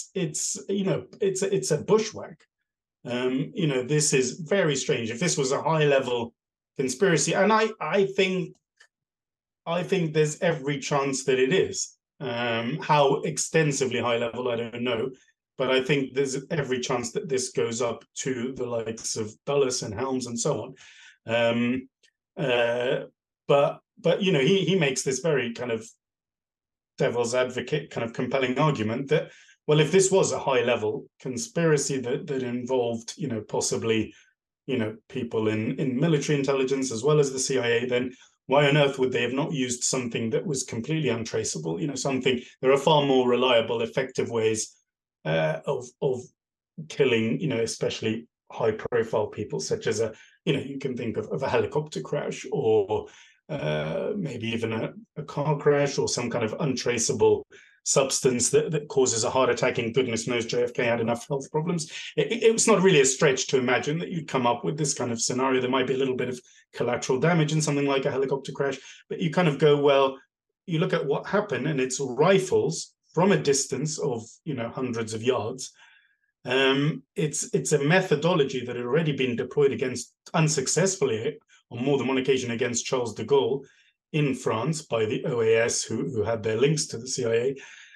[SPEAKER 2] a bushwhack. This is very strange. If this was a high level conspiracy, and I think there's every chance that it is. How extensively high level, I don't know, but I think there's every chance that this goes up to the likes of Dulles and Helms and so on. But he makes this very kind of devil's advocate kind of compelling argument that, well, if this was a high level conspiracy that involved, possibly, people in military intelligence as well as the CIA, then why on earth would they have not used something that was completely untraceable? Something, there are far more reliable, effective ways of killing, especially high profile people, such as you can think of a helicopter crash, or maybe even a car crash, or some kind of untraceable substance that causes a heart attack. And goodness knows JFK had enough health problems. It was not really a stretch to imagine that you'd come up with this kind of scenario. There might be a little bit of collateral damage in something like a helicopter crash, but you kind of go, well, you look at what happened, and it's rifles from a distance of hundreds of yards. It's a methodology that had already been deployed against, unsuccessfully on more than one occasion, against Charles de Gaulle in France by the OAS, who had their links to the CIA.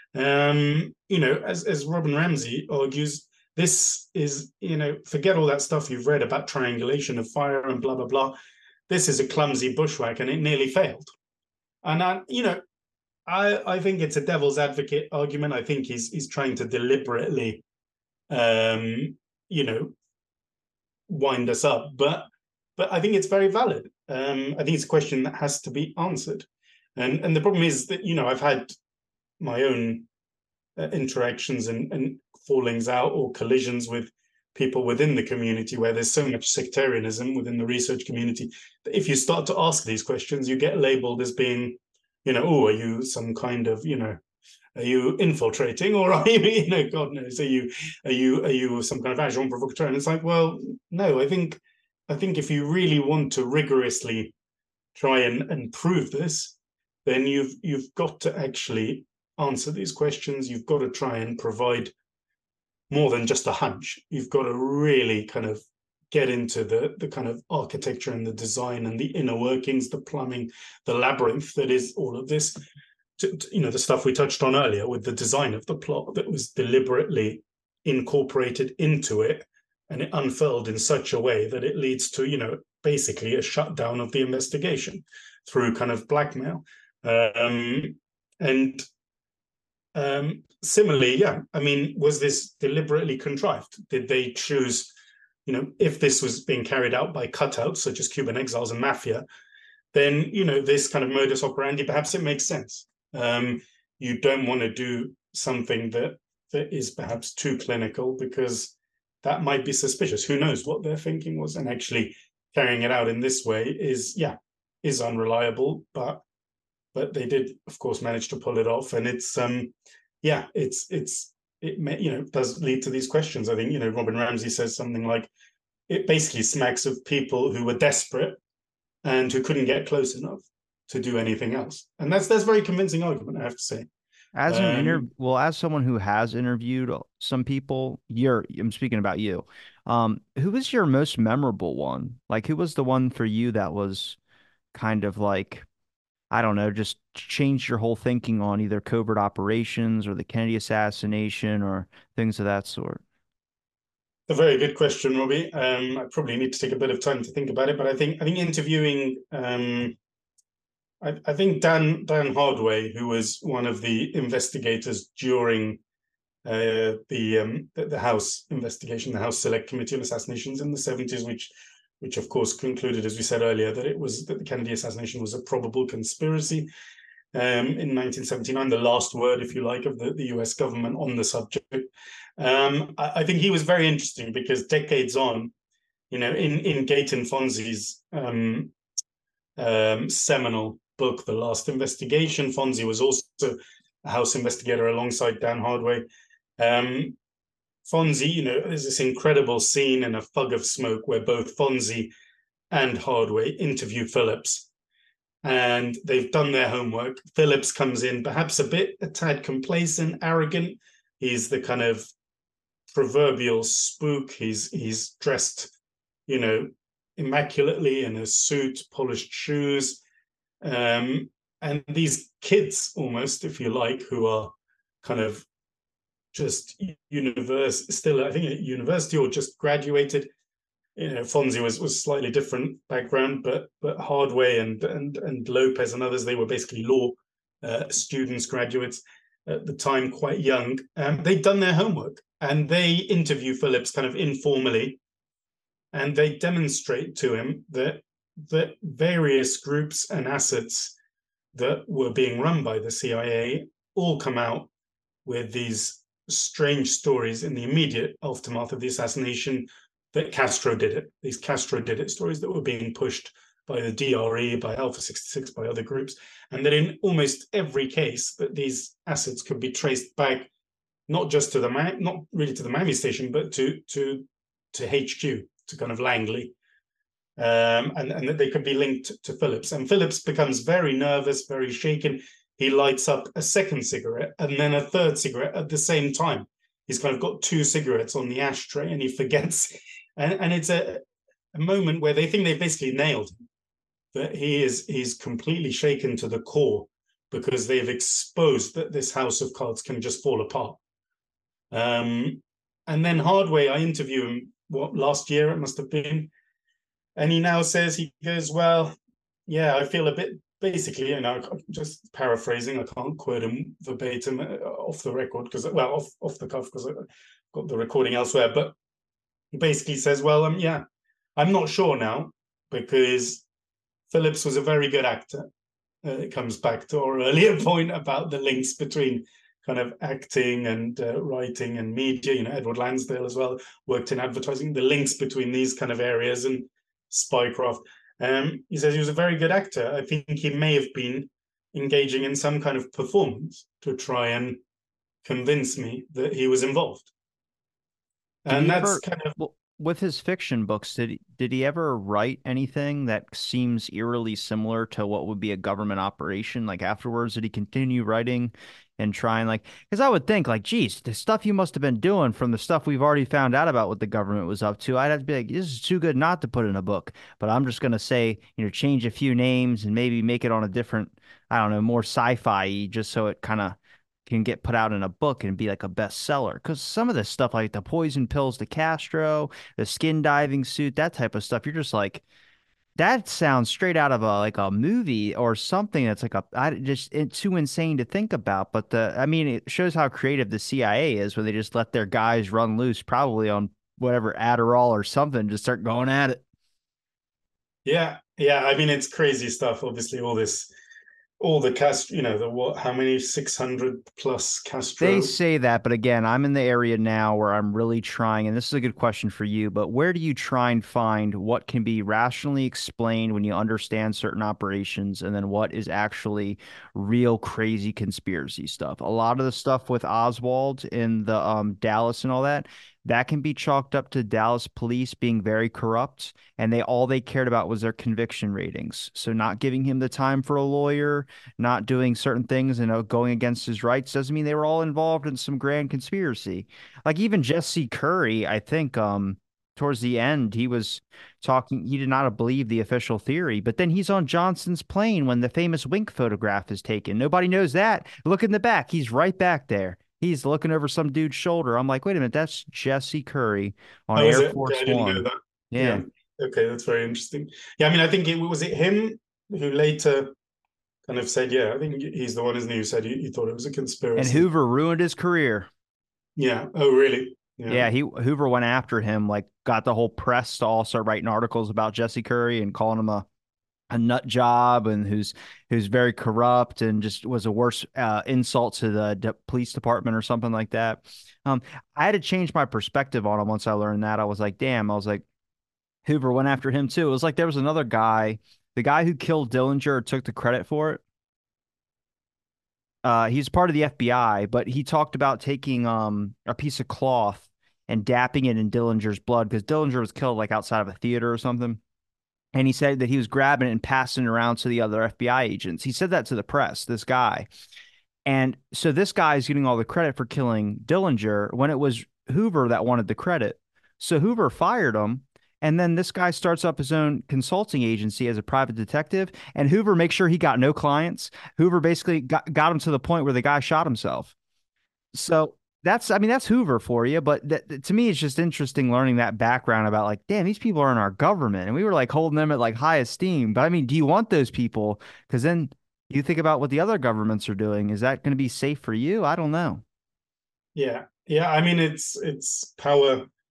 [SPEAKER 2] As Robin Ramsey argues, this is, forget all that stuff you've read about triangulation of fire and blah, blah, blah. This is a clumsy bushwhack, and it nearly failed. And I think it's a devil's advocate argument. I think he's trying to deliberately, wind us up. But I think it's very valid. I think it's a question that has to be answered. And the problem is that, I've had my own interactions and fallings out or collisions with people within the community where there's so much sectarianism within the research community that if you start to ask these questions, you get labeled as being, are you some kind of, are you infiltrating, or are you, God knows, are you some kind of agent provocateur? And it's like, well, no, I think if you really want to rigorously try and prove this, then you've got to actually answer these questions. You've got to try and provide more than just a hunch. You've got to really kind of get into the kind of architecture and the design and the inner workings, the plumbing, the labyrinth that is all of this. The stuff we touched on earlier with the design of the plot that was deliberately incorporated into it, and it unfurled in such a way that it leads to, basically a shutdown of the investigation through kind of blackmail. Similarly, was this deliberately contrived? Did they choose, if this was being carried out by cutouts such as Cuban exiles and mafia, then, this kind of modus operandi, perhaps it makes sense. You don't want to do something that is perhaps too clinical, because that might be suspicious. Who knows what their thinking was? And actually carrying it out in this way is unreliable, but they did, of course, manage to pull it off. And it does lead to these questions. I think, Robin Ramsey says something like, it basically smacks of people who were desperate and who couldn't get close enough to do anything else. And that's very convincing argument, I have to say.
[SPEAKER 1] As as someone who has interviewed some people, I'm speaking about you. Who was your most memorable one? Like, who was the one for you that was kind of like, I don't know, just changed your whole thinking on either covert operations or the Kennedy assassination or things of that sort?
[SPEAKER 2] A very good question, Robbie. I probably need to take a bit of time to think about it, but I think interviewing, I think Dan Hardway, who was one of the investigators during the House investigation, the House Select Committee on Assassinations in the 70s, which of course concluded, as we said earlier, that the Kennedy assassination was a probable conspiracy. In 1979, the last word, if you like, of the US government on the subject. I think he was very interesting because decades on, in Gaetan Fonzi's seminal book, The Last Investigation, Fonzi was also a House investigator alongside Dan Hardway. Fonzi, there's this incredible scene in A Fug of Smoke where both Fonzi and Hardway interview Phillips, and they've done their homework. Phillips comes in perhaps a tad complacent, arrogant. He's the kind of proverbial spook. He's dressed, immaculately in a suit, polished shoes. And these kids, almost, if you like, who are kind of just still, I think, at university or just graduated. Fonzi was slightly different background, but Hardway and Lopez and others, they were basically law students, graduates at the time, quite young. They'd done their homework, and they interview Phillips kind of informally, and they demonstrate to him that that various groups and assets that were being run by the CIA all come out with these strange stories in the immediate aftermath of the assassination that Castro did it. These Castro did it stories that were being pushed by the DRE, by Alpha 66, by other groups, and that in almost every case that these assets could be traced back not just to the not really to the Miami station, but to HQ, to kind of Langley, and that they could be linked to Phillips. And Phillips becomes very nervous, very shaken. He lights up a second cigarette and then a third cigarette at the same time. He's kind of got two cigarettes on the ashtray and he forgets. And it's a moment where they think they've basically nailed him, that he's completely shaken to the core because they've exposed that this house of cards can just fall apart. And then Hardway, I interview him, last year it must have been, and he now says, he goes, well, yeah, I feel a bit, basically, just paraphrasing, I can't quote him verbatim off the record, because, well, off the cuff, because I've got the recording elsewhere, but he basically says, well, yeah, I'm not sure now, because Phillips was a very good actor. It comes back to our earlier point about the links between kind of acting and writing and media. Edward Lansdale as well worked in advertising. The links between these kind of areas and spycraft. He says he was a very good actor. I think he may have been engaging in some kind of performance to try and convince me that he was involved. And that's kind of,
[SPEAKER 1] well, with his fiction books, did he ever write anything that seems eerily similar to what would be a government operation? Like afterwards, did he continue writing and trying because I would think geez, the stuff you must have been doing from the stuff we've already found out about what the government was up to, I'd have to be like, this is too good not to put in a book. But I'm just gonna say, change a few names and maybe make it on a different, I don't know, more sci-fi, just so it kind of can get put out in a book and be like a bestseller. Because some of this stuff, like the poison pills to Castro, the skin diving suit, that type of stuff, you're just like, that sounds straight out of a movie or something that's it's too insane to think about. But I mean, it shows how creative the CIA is when they just let their guys run loose, probably on whatever Adderall or something, just start going at it.
[SPEAKER 2] yeah. I mean, it's crazy stuff. Obviously, all the Castro, how many 600 plus
[SPEAKER 1] They
[SPEAKER 2] Castro.
[SPEAKER 1] say that, but again, I'm in the area now where I'm really trying, and this is a good question for you, but where do you try and find what can be rationally explained when you understand certain operations, and then what is actually real crazy conspiracy stuff? A lot of the stuff with Oswald in the Dallas and all that, that can be chalked up to Dallas police being very corrupt, and all they cared about was their conviction ratings. So not giving him the time for a lawyer, not doing certain things and going against his rights doesn't mean they were all involved in some grand conspiracy. Like even Jesse Curry, I think towards the end he was talking, he did not believe the official theory, but then he's on Johnson's plane when the famous wink photograph is taken. Nobody knows that. Look in the back, he's right back there. He's looking over some dude's shoulder. I'm like, wait a minute, that's Jesse Curry on
[SPEAKER 2] Oh, is
[SPEAKER 1] Air
[SPEAKER 2] it? Okay,
[SPEAKER 1] Force
[SPEAKER 2] I didn't know
[SPEAKER 1] One.
[SPEAKER 2] that.
[SPEAKER 1] Yeah.
[SPEAKER 2] Yeah. Okay, that's very interesting. Yeah, I mean, I think it was it him who later kind of said, yeah, I think he's the one, isn't he, who said he thought it was a
[SPEAKER 1] And
[SPEAKER 2] conspiracy.
[SPEAKER 1] Hoover ruined his career.
[SPEAKER 2] Yeah. Oh, really? Yeah.
[SPEAKER 1] Yeah, Hoover went after him, got the whole press to all start writing articles about Jesse Curry and calling him a nut job and who's very corrupt and just was a worse insult to the police department or something like that. Um, I had to change my perspective on him once I learned that. I was like, damn, I was like, Hoover went after him too. It was like there was another guy, the guy who killed Dillinger took the credit for it. He's part of the FBI, but he talked about taking a piece of cloth and dapping it in Dillinger's blood because Dillinger was killed outside of a theater or something. And he said that he was grabbing it and passing it around to the other FBI agents. He said that to the press, this guy. And so this guy is getting all the credit for killing Dillinger when it was Hoover that wanted the credit. So Hoover fired him. And then this guy starts up his own consulting agency as a private detective. And Hoover makes sure he got no clients. Hoover basically got him to the point where the guy shot himself. So I mean, that's Hoover for you. But to me, it's just interesting learning that background about damn, these people are in our government, and we were holding them at high esteem. But I mean, do you want those people? Because then you think about what the other governments are doing. Is that going to be safe for you? I don't know.
[SPEAKER 2] Yeah. I mean, it's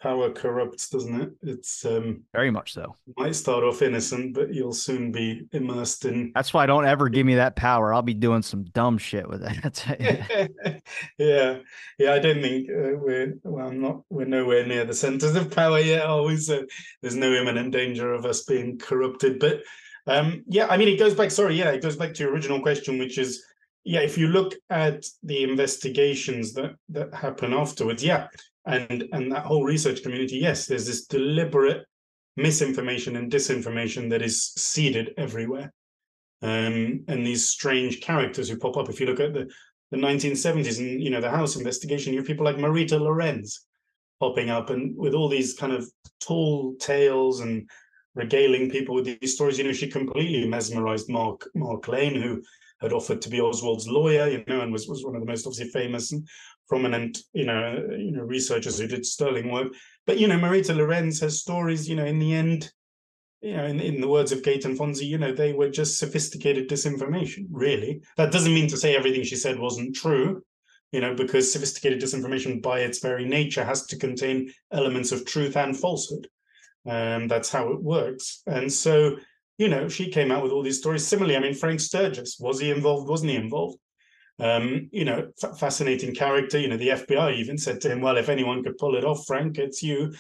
[SPEAKER 2] power corrupts, doesn't it? It's
[SPEAKER 1] Very much so.
[SPEAKER 2] might start off innocent, but you'll soon be immersed in.
[SPEAKER 1] That's why don't ever give me that power. I'll be doing some dumb shit with it.
[SPEAKER 2] Yeah, yeah. I don't think we're well. I'm not. We're nowhere near the centers of power yet. Always, there's no imminent danger of us being corrupted. But yeah, I mean, it goes back. Sorry, yeah, it goes back to your original question, which is, yeah, if you look at the investigations that happen afterwards, yeah, and that whole research community, yes, there's this deliberate misinformation and disinformation that is seeded everywhere. And these strange characters who pop up. If you look at the 1970s and, you know, the House investigation, you have people like Marita Lorenz popping up and with all these kind of tall tales and regaling people with these stories. You know, she completely mesmerized Mark Lane, who had offered to be Oswald's lawyer, you know, and was one of the most obviously famous and prominent, you know, researchers who did sterling work. But, you know, Marita Lorenz has stories, you know, in the end, you know, in the words of Gaetan Fonzi, you know, they were just sophisticated disinformation, really. That doesn't mean to say everything she said wasn't true, you know, because sophisticated disinformation by its very nature has to contain elements of truth and falsehood. And that's how it works. And so, you know, she came out with all these stories. Similarly, I mean, Frank Sturgis, was he involved? Wasn't he involved? You know, fascinating character. You know, the FBI even said to him, well, if anyone could pull it off, Frank, it's you.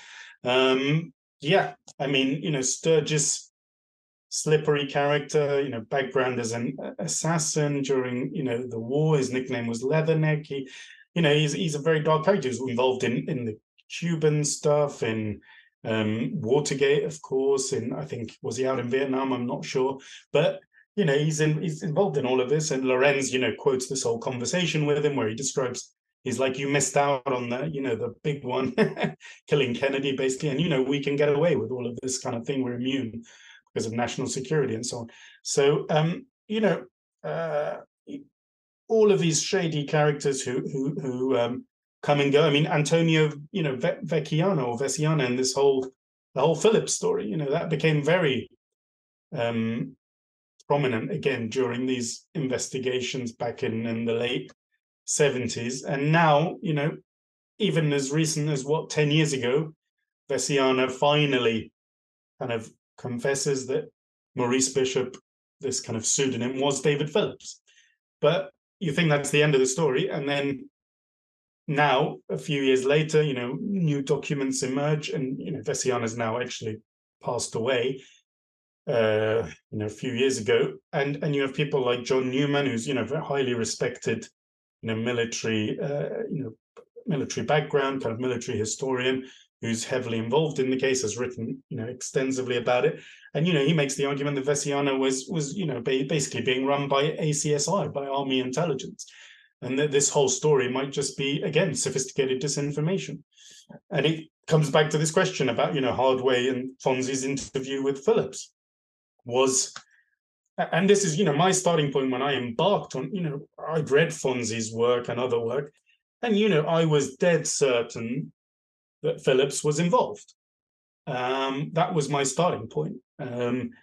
[SPEAKER 2] Yeah, I mean, you know, Sturgis, slippery character, you know, background as an assassin during, you know, the war. His nickname was Leatherneck. He, you know, he's a very dark character. He was involved in the Cuban stuff, in Watergate, of course. In, I think, was he out in Vietnam? I'm not sure, but you know, he's involved in all of this. And Lorenz, you know, quotes this whole conversation with him where he describes, he's like, you missed out on the, you know, the big one, killing Kennedy, basically. And, you know, we can get away with all of this kind of thing. We're immune because of national security and so on. So, you know, all of these shady characters who come and go. I mean, Antonio, you know, Vecchiano or Veciana, and the whole Phillips story, you know, that became very prominent again during these investigations back in the late 70s. And now, you know, even as recent as 10 years ago, Veciana finally kind of confesses that Maurice Bishop, this kind of pseudonym, was David Phillips. But you think that's the end of the story. And then now, a few years later, you know, new documents emerge, and, you know, Veciana's now actually passed away, you know, a few years ago. And you have people like John Newman, who's, you know, very highly respected, you know, military background, kind of military historian, who's heavily involved in the case, has written, you know, extensively about it. And, you know, he makes the argument that Veciana was, you know, basically being run by ACSI, by Army Intelligence. And that this whole story might just be, again, sophisticated disinformation. And it comes back to this question about, you know, Hardway and Fonzi's interview with Phillips was, and this is, you know, my starting point when I embarked on, you know, I'd read Fonzi's work and other work, and, you know, I was dead certain that Phillips was involved. That was my starting point. And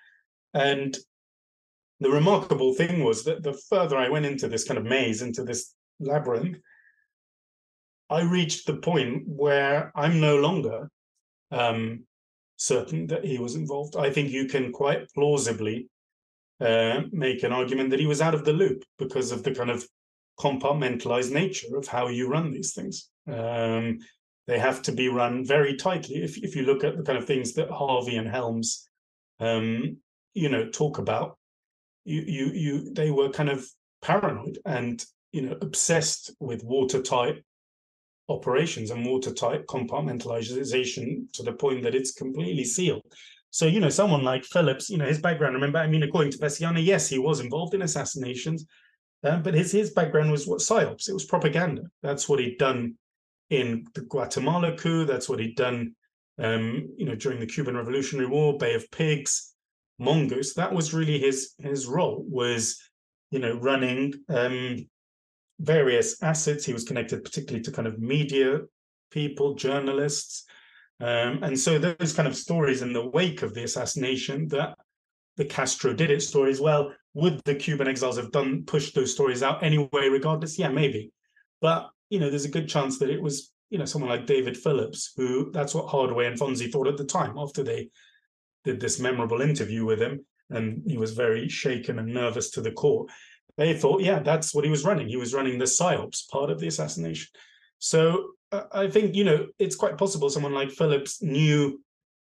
[SPEAKER 2] the remarkable thing was that the further I went into this kind of maze, into this labyrinth, I reached the point where I'm no longer certain that he was involved. I think you can quite plausibly make an argument that he was out of the loop because of the kind of compartmentalized nature of how you run these things. They have to be run very tightly. If you look at the kind of things that Harvey and Helms, you know, talk about, they were kind of paranoid and, you know, obsessed with watertight operations and watertight compartmentalization to the point that it's completely sealed. So, you know, someone like Phillips, you know, his background, remember, I mean, according to Veciana, yes, he was involved in assassinations, but his background was what? PSYOPs. It was propaganda. That's what he'd done in the Guatemala coup. That's what he'd done, you know, during the Cuban Revolutionary War, Bay of Pigs, Mongoose. That was really his role, was, you know, running various assets. He was connected particularly to kind of media people, journalists. And so those kind of stories in the wake of the assassination, that the Castro did it stories, well, would the Cuban exiles have pushed those stories out anyway, regardless? Yeah, maybe. But, you know, there's a good chance that it was someone like David Phillips, who that's what Hardaway and Fonzie thought at the time after they did this memorable interview with him, and he was very shaken and nervous to the core. They thought, yeah, that's what he was running. He was running the psyops part of the assassination. So I think, it's quite possible someone like Phillips knew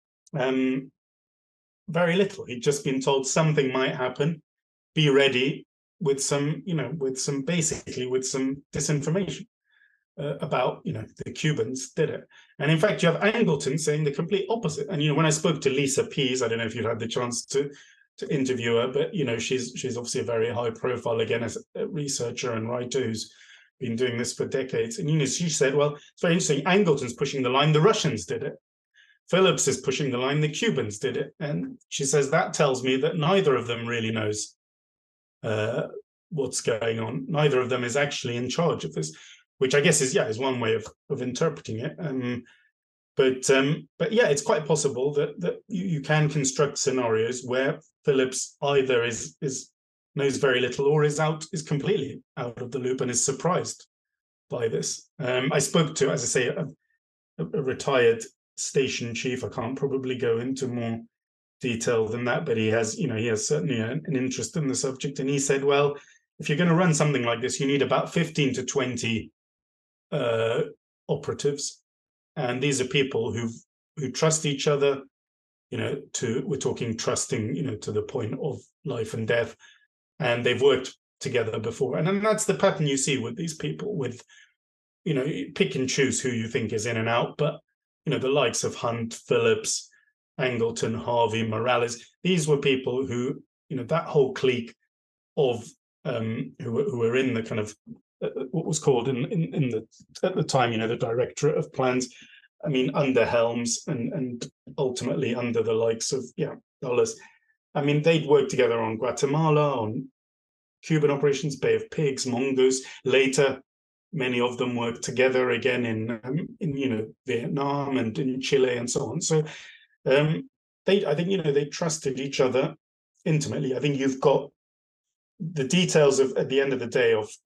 [SPEAKER 2] very little. He'd just been told something might happen, be ready with some disinformation about, the Cubans did it. And in fact, you have Angleton saying the complete opposite. And, when I spoke to Lisa Pease, I don't know if you'd had the chance to interview her, but, she's obviously a very high profile, again, as a researcher and writer who's been doing this for decades. And, she said, well, it's very interesting. Angleton's pushing the line. The Russians did it. Phillips is pushing the line. The Cubans did it. And she says, that tells me that neither of them really knows what's going on. Neither of them is actually in charge of this, which I guess is one way of interpreting it. But yeah, it's quite possible that you can construct scenarios where Phillips either knows very little or is completely out of the loop and is surprised by this. I spoke to, as I say, a retired station chief. I can't probably go into more detail than that, but he has certainly an interest in the subject. And he said, well, if you're going to run something like this, you need about 15 to 20 operatives, and these are people who trust each other. We're talking trusting, to the point of life and death, and they've worked together before. And then that's the pattern you see with these people. With you pick and choose who you think is in and out, but the likes of Hunt, Phillips, Angleton, Harvey, Morales, these were people who, that whole clique of who were in the kind of what was called in at the time, the Directorate of Plans. I mean, under Helms and ultimately under the likes of Dulles. I mean, they'd worked together on Guatemala, on Cuban operations, Bay of Pigs, Mongoose. Later, many of them worked together again in Vietnam and in Chile and so on. So I think they trusted each other intimately. I think you've got the details of, at the end of the day, of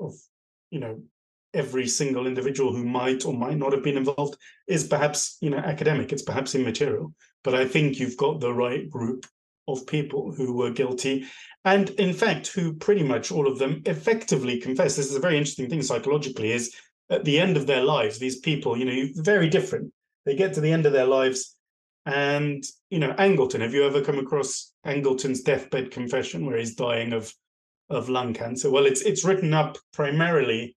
[SPEAKER 2] every single individual who might or might not have been involved is perhaps academic. It's perhaps immaterial, but I think you've got the right group of people who were guilty, and in fact, who pretty much all of them effectively confess. This is a very interesting thing psychologically. Is at the end of their lives, these people, very different. They get to the end of their lives, and Angleton. Have you ever come across Angleton's deathbed confession, where he's dying of lung cancer? Well, it's written up primarily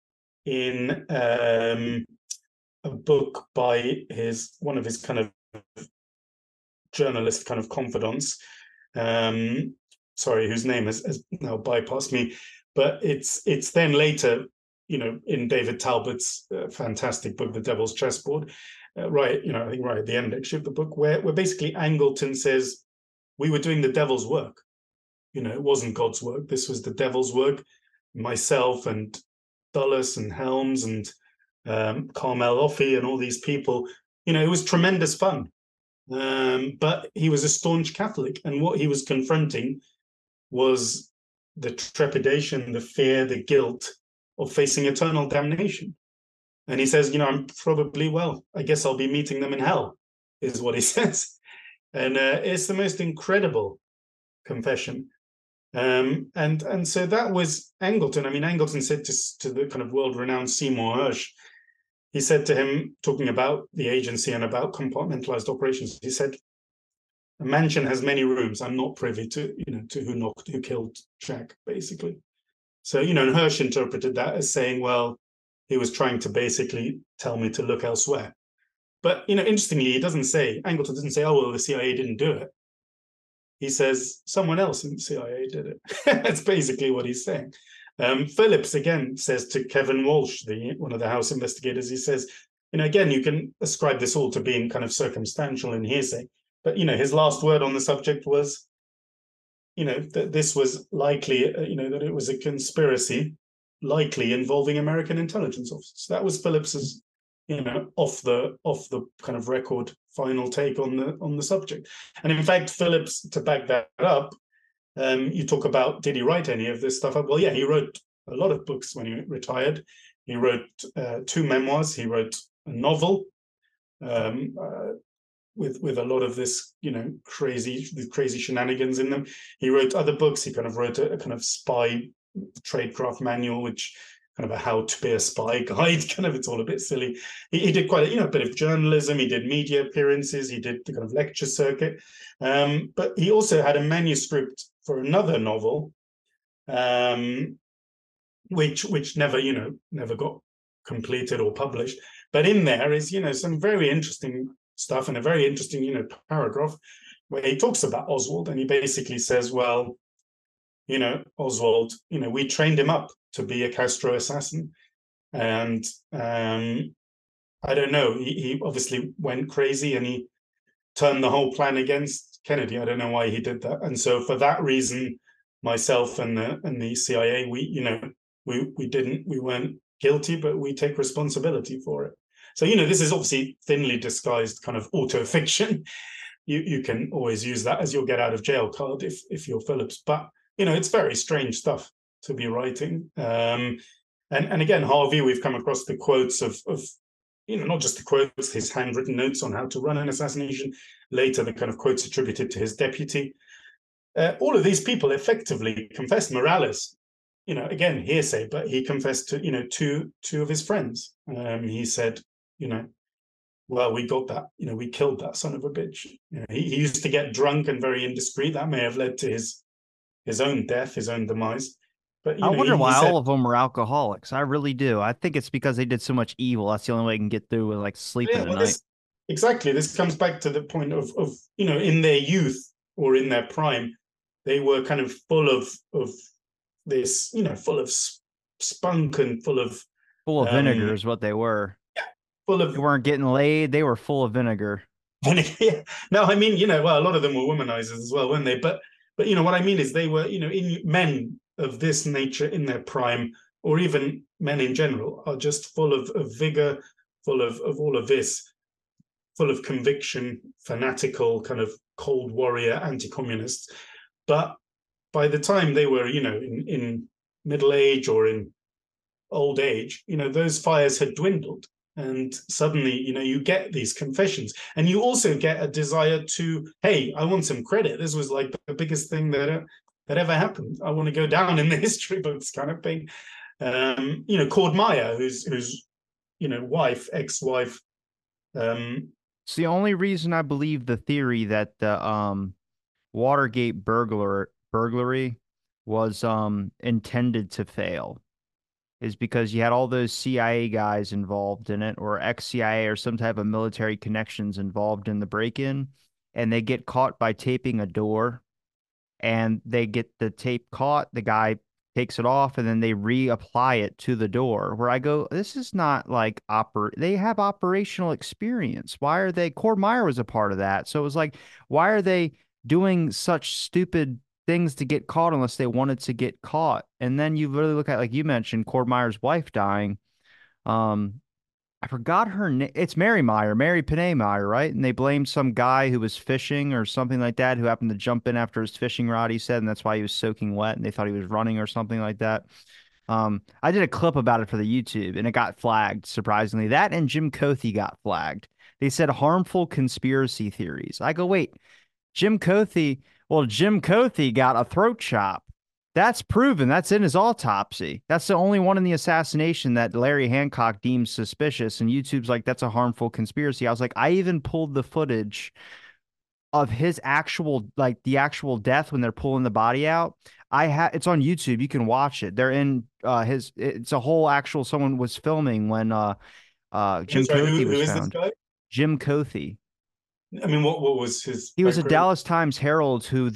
[SPEAKER 2] in a book by one of his kind of journalist kind of confidants, whose name has now bypassed me, but it's then later, in David Talbot's fantastic book, The Devil's Chessboard, I think right at the end actually of the book, where basically Angleton says, we were doing the devil's work. It wasn't God's work. This was the devil's work. Myself and Dulles and Helms and Carmel Offey and all these people, it was tremendous fun. But he was a staunch Catholic, and what he was confronting was the trepidation, the fear, the guilt of facing eternal damnation. And he says, I'm probably, I guess I'll be meeting them in hell, is what he says. And it's the most incredible confession. And so that was Angleton. I mean, Angleton said to the kind of world-renowned Seymour Hersh, he said to him, talking about the agency and about compartmentalized operations, he said, a mansion has many rooms. I'm not privy to who killed Jack, basically. So, and Hersh interpreted that as saying, well, he was trying to basically tell me to look elsewhere. But, interestingly, Angleton doesn't say, oh, well, the CIA didn't do it. He says someone else in the CIA did it. That's basically what he's saying. Phillips, again, says to Kevin Walsh, one of the House investigators, he says, again, you can ascribe this all to being kind of circumstantial and hearsay. But, his last word on the subject was, that this was likely, that it was a conspiracy, likely involving American intelligence officers. That was Phillips's, off the kind of record final take on the subject. And in fact, Phillips, to back that up, you talk about, did he write any of this stuff up? Well, yeah, he wrote a lot of books when he retired. He wrote 2 memoirs. He wrote a novel. Um, with a lot of this, crazy shenanigans in them. He wrote other books. He kind of wrote a kind of spy tradecraft manual, which kind of a how to be a spy guide. Kind of, it's all a bit silly. He did quite a bit of journalism. He did media appearances. He did the kind of lecture circuit. But he also had a manuscript for another novel, which never got completed or published. But in there is some very interesting stuff and a very interesting paragraph where he talks about Oswald, and he basically says, well, Oswald, we trained him up to be a Castro assassin, and I don't know, he obviously went crazy and he turned the whole plan against Kennedy. I don't know why he did that, and so for that reason, myself and the CIA, we weren't guilty, but we take responsibility for it. So this is obviously thinly disguised kind of auto fiction. You can always use that as your get out of jail card if you're Phillips, but it's very strange stuff to be writing. And again, Harvey, we've come across the quotes of not just the quotes, his handwritten notes on how to run an assassination, later the kind of quotes attributed to his deputy. All of these people effectively confessed. Morales, again, hearsay, but he confessed to two of his friends. He said, well, we got that, we killed that son of a bitch. He used to get drunk and very indiscreet. That may have led to his own death, his own demise. But
[SPEAKER 1] I wonder
[SPEAKER 2] he
[SPEAKER 1] why
[SPEAKER 2] said,
[SPEAKER 1] all of them were alcoholics. I really do. I think it's because they did so much evil. That's the only way I can get through with like sleeping
[SPEAKER 2] yeah,
[SPEAKER 1] at
[SPEAKER 2] well,
[SPEAKER 1] night.
[SPEAKER 2] this comes back to the point of in their youth or in their prime, they were kind of full of this, full of spunk and full of
[SPEAKER 1] Full of vinegar is what they were.
[SPEAKER 2] full
[SPEAKER 1] They
[SPEAKER 2] of
[SPEAKER 1] weren't getting laid. They were full of vinegar.
[SPEAKER 2] yeah. No, I mean, well, a lot of them were womanizers as well, weren't they? But what I mean is they were, in men of this nature in their prime, or even men in general, are just full of vigor, full of all of this, full of conviction, fanatical, kind of cold warrior, anti-communists. But by the time they were, in middle age or in old age, those fires had dwindled. And suddenly, you get these confessions, and you also get a desire to, hey, I want some credit. This was like the biggest thing that ever happened. I want to go down in the history books, kind of thing. Cord Meyer, whose wife, ex-wife.
[SPEAKER 1] It's the only reason I believe the theory that the Watergate burglary was intended to fail is because you had all those CIA guys involved in it, or ex-CIA or some type of military connections involved in the break-in, and they get caught by taping a door, and they get the tape caught, the guy takes it off, and then they reapply it to the door. Where I go, this is not like they have operational experience. Why are they? Cord Meyer was a part of that. So it was like, why are they doing such stupid things to get caught unless they wanted to get caught? And then you really look at, like you mentioned, Cord Meyer's wife dying. Um, I forgot her name. It's Mary Meyer, Mary Panay Meyer, right? And they blamed some guy who was fishing or something like that, who happened to jump in after his fishing rod, he said, and that's why he was soaking wet, and they thought he was running or something like that. I did a clip about it for the YouTube, and it got flagged, surprisingly. That and Jim Cothey got flagged. They said harmful conspiracy theories. I go, wait, Jim Cothey, well, Jim Cothey got a throat chop. That's proven. That's in his autopsy. That's the only one in the assassination that Larry Hancock deems suspicious. And YouTube's like, that's a harmful conspiracy. I was like, I even pulled the footage of his actual, like the actual death when they're pulling the body out. It's on YouTube. You can watch it. They're in it's a whole actual, someone was filming when Jim
[SPEAKER 2] Sorry,
[SPEAKER 1] Cothey
[SPEAKER 2] who
[SPEAKER 1] was
[SPEAKER 2] is this
[SPEAKER 1] found.
[SPEAKER 2] guy?
[SPEAKER 1] Jim Cothey.
[SPEAKER 2] I mean, what was his
[SPEAKER 1] He was a
[SPEAKER 2] background?
[SPEAKER 1] Dallas Times Herald who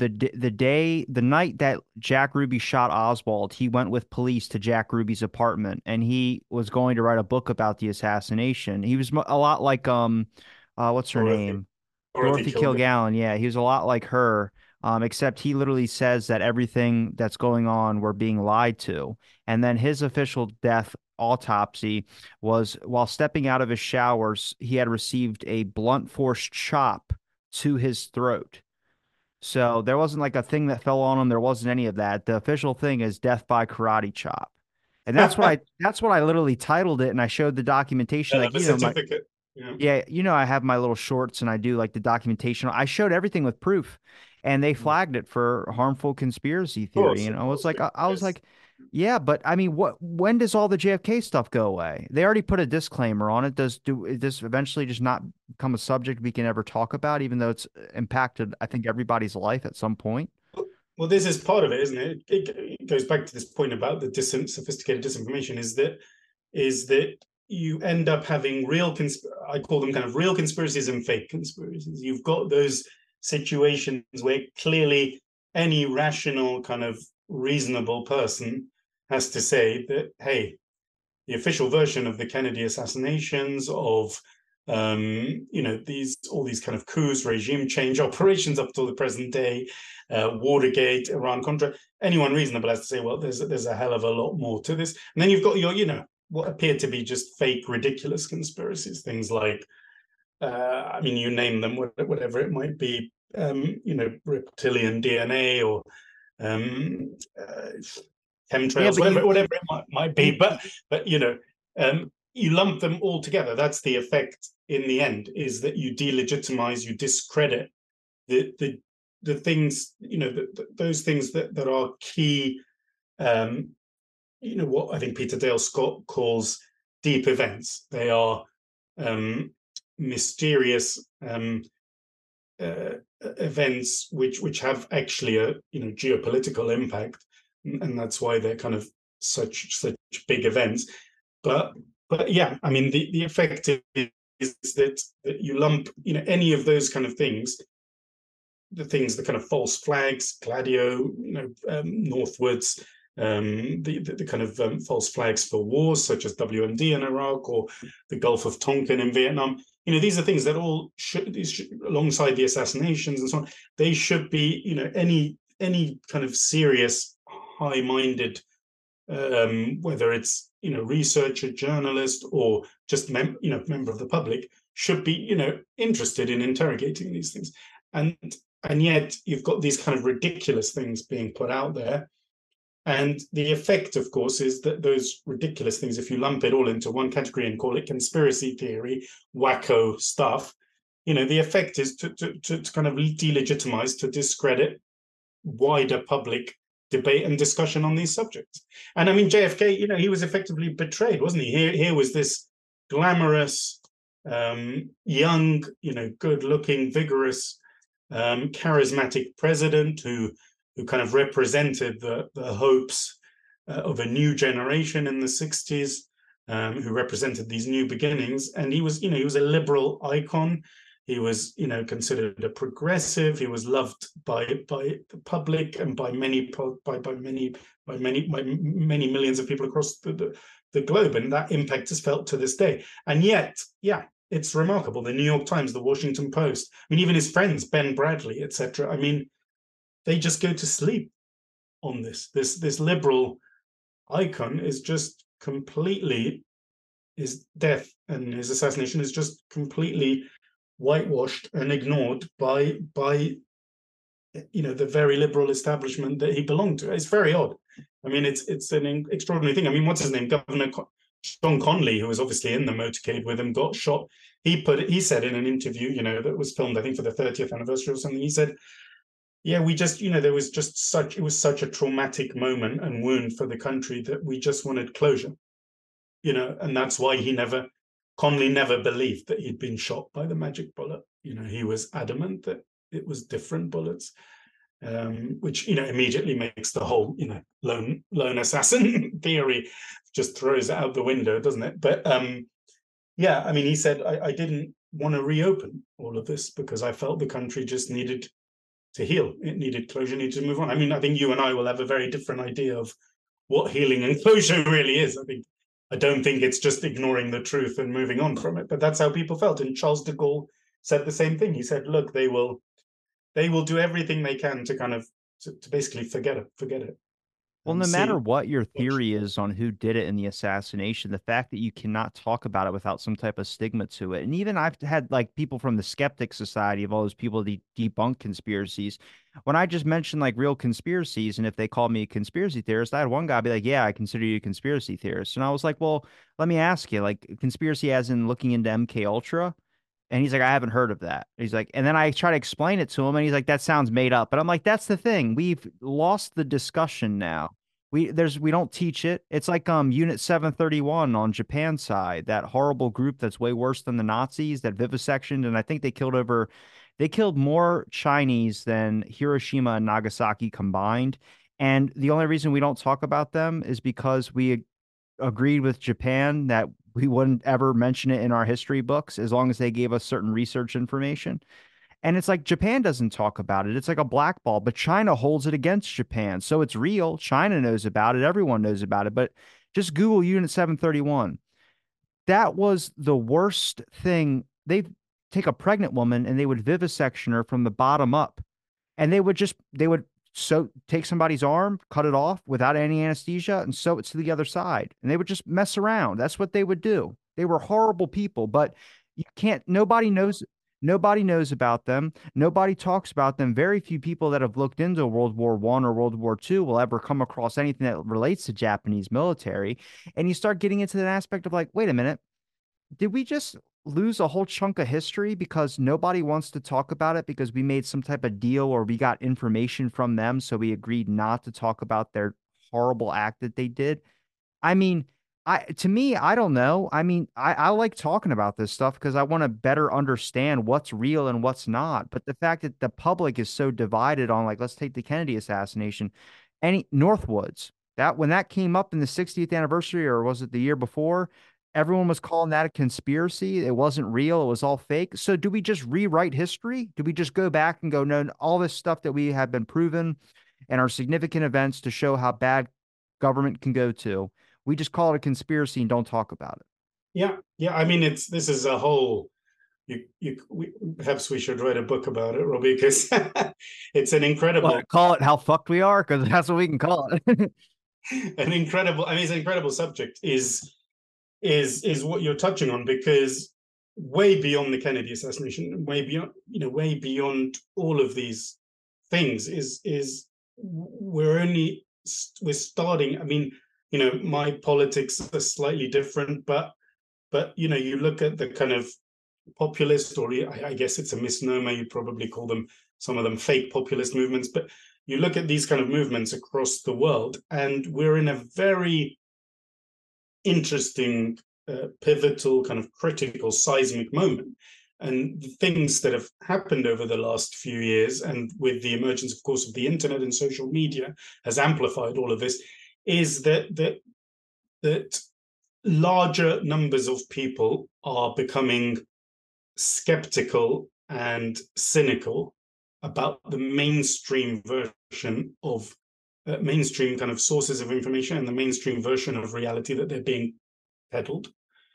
[SPEAKER 1] the night that Jack Ruby shot Oswald, he went with police to Jack Ruby's apartment, and he was going to write a book about the assassination. He was a lot like what's her
[SPEAKER 2] Dorothy
[SPEAKER 1] name?
[SPEAKER 2] Dorothy
[SPEAKER 1] Dorothy
[SPEAKER 2] Kilgallen.
[SPEAKER 1] Kilgallen. Yeah, he was a lot like her. Except he literally says that everything that's going on we're being lied to. And then his official death autopsy was while stepping out of his showers, he had received a blunt force chop to his throat. So there wasn't like a thing that fell on him. There wasn't any of that. The official thing is death by karate chop. And that's what I literally titled it, and I showed the documentation, like,
[SPEAKER 2] The
[SPEAKER 1] my
[SPEAKER 2] certificate. Yeah.
[SPEAKER 1] yeah, I have my little shorts and I do like the documentation. I showed everything with proof, and they
[SPEAKER 2] Mm. Of
[SPEAKER 1] flagged it for harmful conspiracy theory.
[SPEAKER 2] course,
[SPEAKER 1] And
[SPEAKER 2] of
[SPEAKER 1] I was
[SPEAKER 2] course.
[SPEAKER 1] like, I was
[SPEAKER 2] Yes.
[SPEAKER 1] like, yeah, but I mean, when does all the JFK stuff go away? They already put a disclaimer on it. Is this eventually just not become a subject we can ever talk about, even though it's impacted, I think, everybody's life at some point?
[SPEAKER 2] Well, this is part of it, isn't it? It goes back to this point about the sophisticated disinformation. Is that you end up having I call them kind of real conspiracies and fake conspiracies. You've got those situations where clearly any rational kind of reasonable person has to say that, hey, the official version of the Kennedy assassinations, of all these kind of coups, regime change operations up till the present day, Watergate, Iran Contra. Anyone reasonable has to say, well, there's a hell of a lot more to this. And then you've got your, what appear to be just fake, ridiculous conspiracies, things like, I mean, you name them, whatever it might be, reptilian DNA or um, uh,
[SPEAKER 1] Yeah,
[SPEAKER 2] chemtrails,
[SPEAKER 1] but
[SPEAKER 2] whatever it might be.
[SPEAKER 1] you,
[SPEAKER 2] But you lump them all together. That's the effect in the end, is that you delegitimize, you discredit the the things, those things that are key. Um, what I think Peter Dale Scott calls deep events. They are mysterious events which have actually a geopolitical impact, and that's why they're kind of such big events. But yeah, I mean the effect is that you lump any of those kind of things, the kind of false flags, Gladio, northwards, the kind of false flags for wars such as WMD in Iraq or the Gulf of Tonkin in Vietnam. These are things that all alongside the assassinations and so on, they should be, any kind of serious, high-minded, whether it's researcher, journalist, or just member of the public, should be interested in interrogating these things. And yet you've got these kind of ridiculous things being put out there. And the effect, of course, is that those ridiculous things, if you lump it all into one category and call it conspiracy theory, wacko stuff, the effect is to kind of delegitimize, to discredit wider public debate and discussion on these subjects. And I mean, JFK, he was effectively betrayed, wasn't he? Here was this glamorous, young, good-looking, vigorous, charismatic president who kind of represented the hopes of a new generation in the 60s, who represented these new beginnings. And he was a liberal icon. He was, considered a progressive. He was loved by the public and by many millions of people across the globe, and that impact is felt to this day. And yet, yeah, it's remarkable. The New York Times, the Washington Post, I mean, even his friends, Ben Bradley, etc. I mean, they just go to sleep on this. This liberal icon is just completely, his death and his assassination is just completely whitewashed and ignored by the very liberal establishment that he belonged to. It's very odd. I mean, it's an extraordinary thing. I mean, what's his name? Governor Sean Conley, who was obviously in the motorcade with him, got shot. He said in an interview, that was filmed, I think, for the 30th anniversary or something. He said, "Yeah, we just, there was just it was such a traumatic moment and wound for the country that we just wanted closure." And that's why Conley never believed that he'd been shot by the magic bullet. He was adamant that it was different bullets, which immediately makes the whole lone assassin theory just throws it out the window, doesn't it? But yeah, I mean, he said, I didn't want to reopen all of this because I felt the country just needed to heal. It needed closure, needed to move on. I mean, I think you and I will have a very different idea of what healing and closure really is. I don't think it's just ignoring the truth and moving on from it, but that's how people felt. And Charles de Gaulle said the same thing. He said, look, they will do everything they can to kind of to basically forget it.
[SPEAKER 1] Well,
[SPEAKER 2] and
[SPEAKER 1] no matter
[SPEAKER 2] see.
[SPEAKER 1] what your theory is on who did it in the assassination, the fact that you cannot talk about it without some type of stigma to it. And even I've had like people from the Skeptic Society of all those people that debunk conspiracies. When I just mentioned like real conspiracies, and if they called me a conspiracy theorist, I had one guy be like, "Yeah, I consider you a conspiracy theorist." And I was like, "Well, let me ask you, like conspiracy as in looking into MK Ultra?" And he's like, I haven't heard of that. He's like, and then I try to explain it to him, and he's like, that sounds made up. But I'm like, that's the thing. We've lost the discussion now. We don't teach it. It's like Unit 731 on Japan's side, that horrible group that's way worse than the Nazis that vivisectioned, and I think they killed more Chinese than Hiroshima and Nagasaki combined. And the only reason we don't talk about them is because we agreed with Japan that we wouldn't ever mention it in our history books as long as they gave us certain research information. And it's like Japan doesn't talk about it. It's like a black ball, but China holds it against Japan. So it's real. China knows about it. Everyone knows about it. But just Google Unit 731. That was the worst thing. They take a pregnant woman and they would vivisection her from the bottom up, and they would take somebody's arm, cut it off without any anesthesia, and sew it to the other side. And they would just mess around. That's what they would do. They were horrible people, but you can't, nobody knows about them. Nobody talks about them. Very few people that have looked into World War I or World War II will ever come across anything that relates to Japanese military. And you start getting into that aspect of like, wait a minute, did we just lose a whole chunk of history because nobody wants to talk about it because we made some type of deal or we got information from them, so we agreed not to talk about their horrible act that they did? I mean, to me, I don't know. I mean, I like talking about this stuff because I want to better understand what's real and what's not. But the fact that the public is so divided on, like, let's take the Kennedy assassination, any Northwoods, that when that came up in the 60th anniversary, or was it the year before, everyone was calling that a conspiracy. It wasn't real. It was all fake. So do we just rewrite history? Do we just go back and go, no, all this stuff that we have been proven and are significant events to show how bad government can go to, we just call it a conspiracy and don't talk about it?
[SPEAKER 2] Yeah, yeah. I mean, this is a whole. Perhaps we should write a book about it, Robbie, because it's an incredible,
[SPEAKER 1] What, call it how fucked we are? Because that's what we can call it.
[SPEAKER 2] an incredible. I mean, it's an incredible subject. Is what you're touching on, because way beyond the Kennedy assassination, way beyond, way beyond all of these things is we're starting. I mean, my politics are slightly different, but you look at the kind of populist, or I guess it's a misnomer, you'd probably call them, some of them, fake populist movements, but you look at these kind of movements across the world, and we're in a very interesting, pivotal, kind of critical, seismic moment. And the things that have happened over the last few years, and with the emergence, of course, of the internet and social media, has amplified all of this, is that larger numbers of people are becoming skeptical and cynical about the mainstream version of mainstream kind of sources of information and the mainstream version of reality that they're being peddled.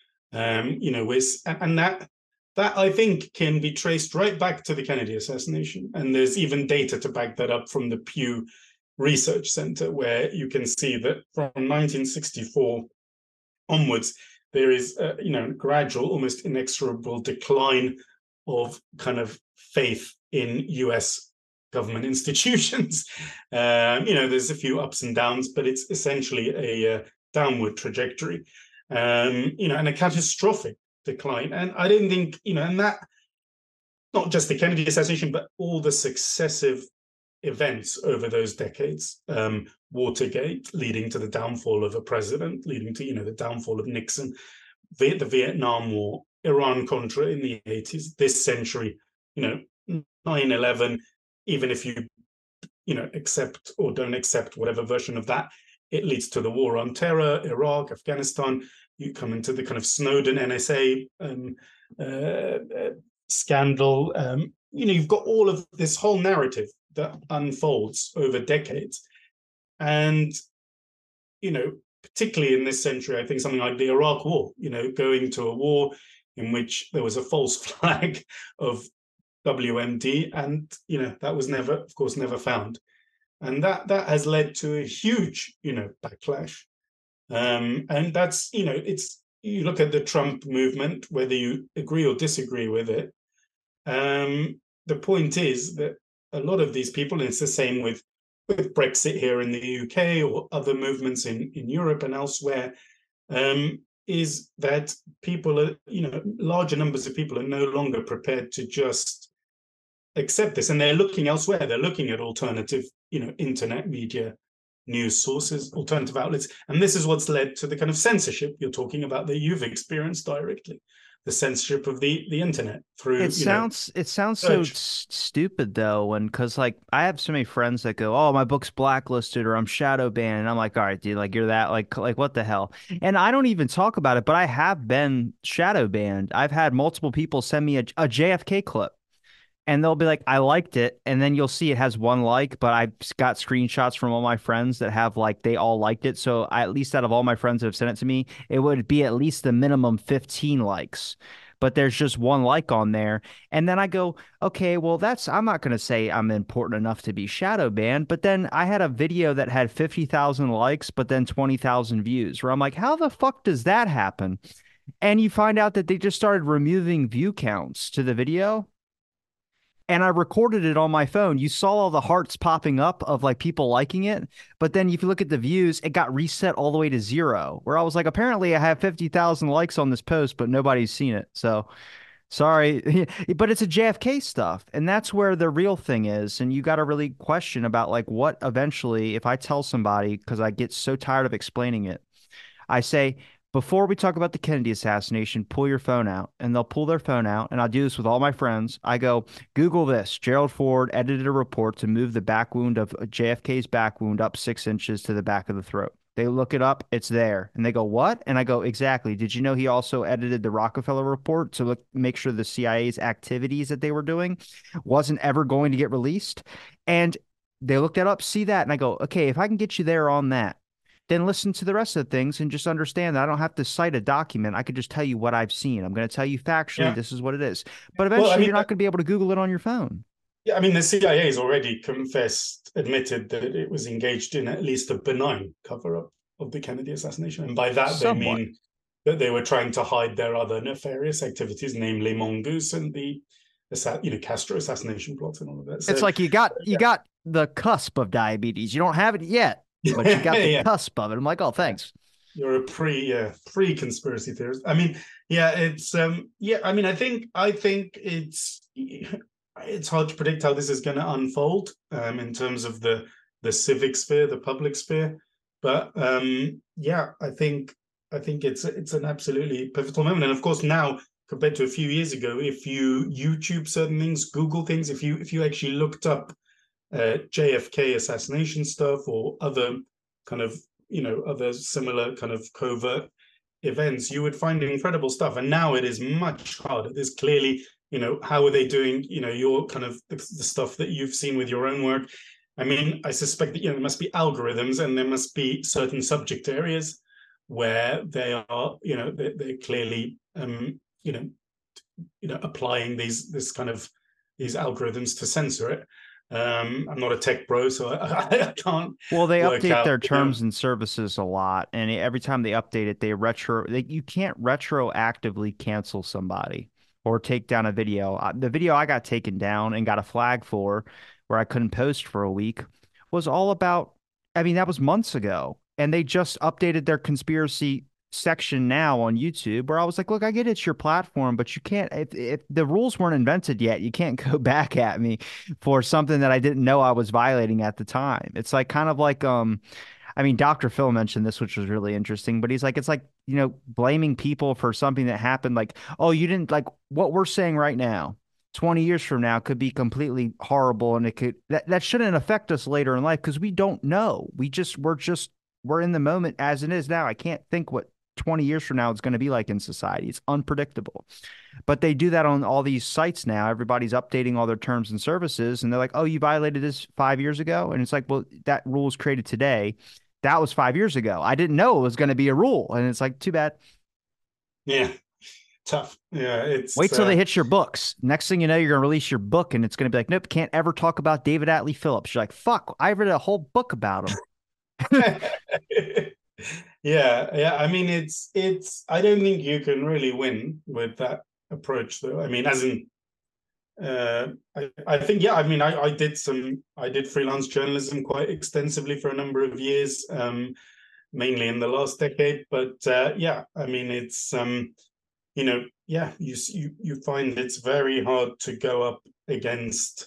[SPEAKER 2] And that I think can be traced right back to the Kennedy assassination. And there's even data to back that up from the Pew Research Center, where you can see that from 1964 onwards, there is gradual, almost inexorable decline of kind of faith in US government institutions. There's a few ups and downs, but it's essentially a downward trajectory, and a catastrophic decline. And I don't think, and that, not just the Kennedy assassination, but all the successive events over those decades, Watergate leading to the downfall of a president, leading to the downfall of Nixon, the Vietnam War, Iran-Contra in the 80s, this century, 9/11, even if you accept or don't accept whatever version of that, it leads to the war on terror, Iraq, Afghanistan. You come into the kind of Snowden NSA scandal. You've got all of this whole narrative that unfolds over decades. And, particularly in this century, I think something like the Iraq War, going to a war in which there was a false flag of WMD, and, that was never, of course, never found. and that has led to a huge, backlash. And that's, it's, you look at the Trump movement, whether you agree or disagree with it. The point is that a lot of these people, and it's the same with Brexit here in the UK or other movements in Europe and elsewhere, is that people are, larger numbers of people are no longer prepared to just accept this, and they're looking elsewhere. They're looking at alternative, internet media news sources, alternative outlets, and this is what's led to the kind of censorship you're talking about that you've experienced directly, the censorship of the internet through,
[SPEAKER 1] It sounds so
[SPEAKER 2] search.
[SPEAKER 1] stupid though, when because like I have so many friends that go, "Oh, my book's blacklisted or I'm shadow banned," and I'm like, "All right, dude, like you're that like what the hell?" And I don't even talk about it, but I have been shadow banned. I've had multiple people send me a JFK clip and they'll be like, I liked it. And then you'll see it has one like, but I've got screenshots from all my friends that have like, they all liked it. So I, at least out of all my friends that have sent it to me, it would be at least the minimum 15 likes. But there's just one like on there. And then I go, okay, well, I'm not going to say I'm important enough to be shadow banned. But then I had a video that had 50,000 likes, but then 20,000 views, where I'm like, how the fuck does that happen? And you find out that they just started removing view counts to the video, and I recorded it on my phone. You saw all the hearts popping up of like people liking it, but then if you look at the views, it got reset all the way to zero. Where I was like, apparently I have 50,000 likes on this post, but nobody's seen it. So sorry, but it's a JFK stuff, and that's where the real thing is. And you got to really question about like what eventually, if I tell somebody, because I get so tired of explaining it, I say, before we talk about the Kennedy assassination, pull your phone out. And they'll pull their phone out. And I'll do this with all my friends. I go, Google this. Gerald Ford edited a report to move the back wound of JFK's back wound up 6 inches to the back of the throat. They look it up, it's there. And they go, what? And I go, exactly. Did you know he also edited the Rockefeller report to make sure the CIA's activities that they were doing wasn't ever going to get released? And they looked that up, see that. And I go, okay, if I can get you there on that, then listen to the rest of the things and just understand that I don't have to cite a document. I could just tell you what I've seen. I'm going to tell you factually,
[SPEAKER 2] Yeah.
[SPEAKER 1] this is what it is. But
[SPEAKER 2] Well, I
[SPEAKER 1] eventually,
[SPEAKER 2] mean,
[SPEAKER 1] you're not going to be able to Google it on your phone.
[SPEAKER 2] yeah, I mean, the CIA has already admitted that it was engaged in at least a benign cover-up of the Kennedy assassination, and by that they
[SPEAKER 1] Somewhat.
[SPEAKER 2] mean that they were trying to hide their other nefarious activities, namely Mongoose and the, Castro assassination plot and all of that.
[SPEAKER 1] It's
[SPEAKER 2] So,
[SPEAKER 1] like you got the cusp of diabetes. You don't have it yet, but you got the
[SPEAKER 2] yeah,
[SPEAKER 1] cusp of it. I'm like, oh, thanks.
[SPEAKER 2] you're a pre conspiracy theorist. I mean, yeah, it's yeah. I mean, I think it's hard to predict how this is going to unfold in terms of the civic sphere, the public sphere. But yeah, I think it's an absolutely pivotal moment. And of course, now compared to a few years ago, if you YouTube certain things, Google things, if you actually looked up JFK assassination stuff or other kind of other similar kind of covert events, you would find incredible stuff. And now it is much harder. There's clearly, how are they doing, your kind of the stuff that you've seen with your own work. I mean, I suspect that there must be algorithms and there must be certain subject areas where they are, they're clearly, applying these algorithms to censor it. I'm not a tech bro, so I can't
[SPEAKER 1] Well, they
[SPEAKER 2] work
[SPEAKER 1] update
[SPEAKER 2] out,
[SPEAKER 1] their terms and services a lot, and every time they update it, you can't retroactively cancel somebody or take down a video. The video I got taken down and got a flag for, where I couldn't post for a week, was all about, I mean, that was months ago, and they just updated their conspiracy section now on YouTube, where I was like, look, I get it's your platform, but you can't, if the rules weren't invented yet, you can't go back at me for something that I didn't know I was violating at the time. It's like kind of like I mean, Dr. Phil mentioned this, which was really interesting, but he's like, it's like, blaming people for something that happened, like, oh, you didn't like what we're saying right now. 20 years from now could be completely horrible, and it could that shouldn't affect us later in life because we don't know. We're in the moment as it is now. I can't think what 20 years from now it's going to be like in society. It's unpredictable. But they do that on all these sites now. Everybody's updating all their terms and services, and they're like, "Oh, you violated this 5 years ago," and it's like, "Well, that rule was created today. That was 5 years ago. I didn't know it was going to be a rule," and it's like, too bad.
[SPEAKER 2] yeah. tough. Yeah,
[SPEAKER 1] Wait till they hit your books. Next thing you know, you're going to release your book and it's going to be like, nope, can't ever talk about David Atlee Phillips. You're like, fuck, I read a whole book about him.
[SPEAKER 2] yeah. I mean, it's. I don't think you can really win with that approach, though. I mean, as in, I think, yeah. I mean, I did freelance journalism quite extensively for a number of years, mainly in the last decade. But yeah, I mean, it's yeah, you find it's very hard to go up against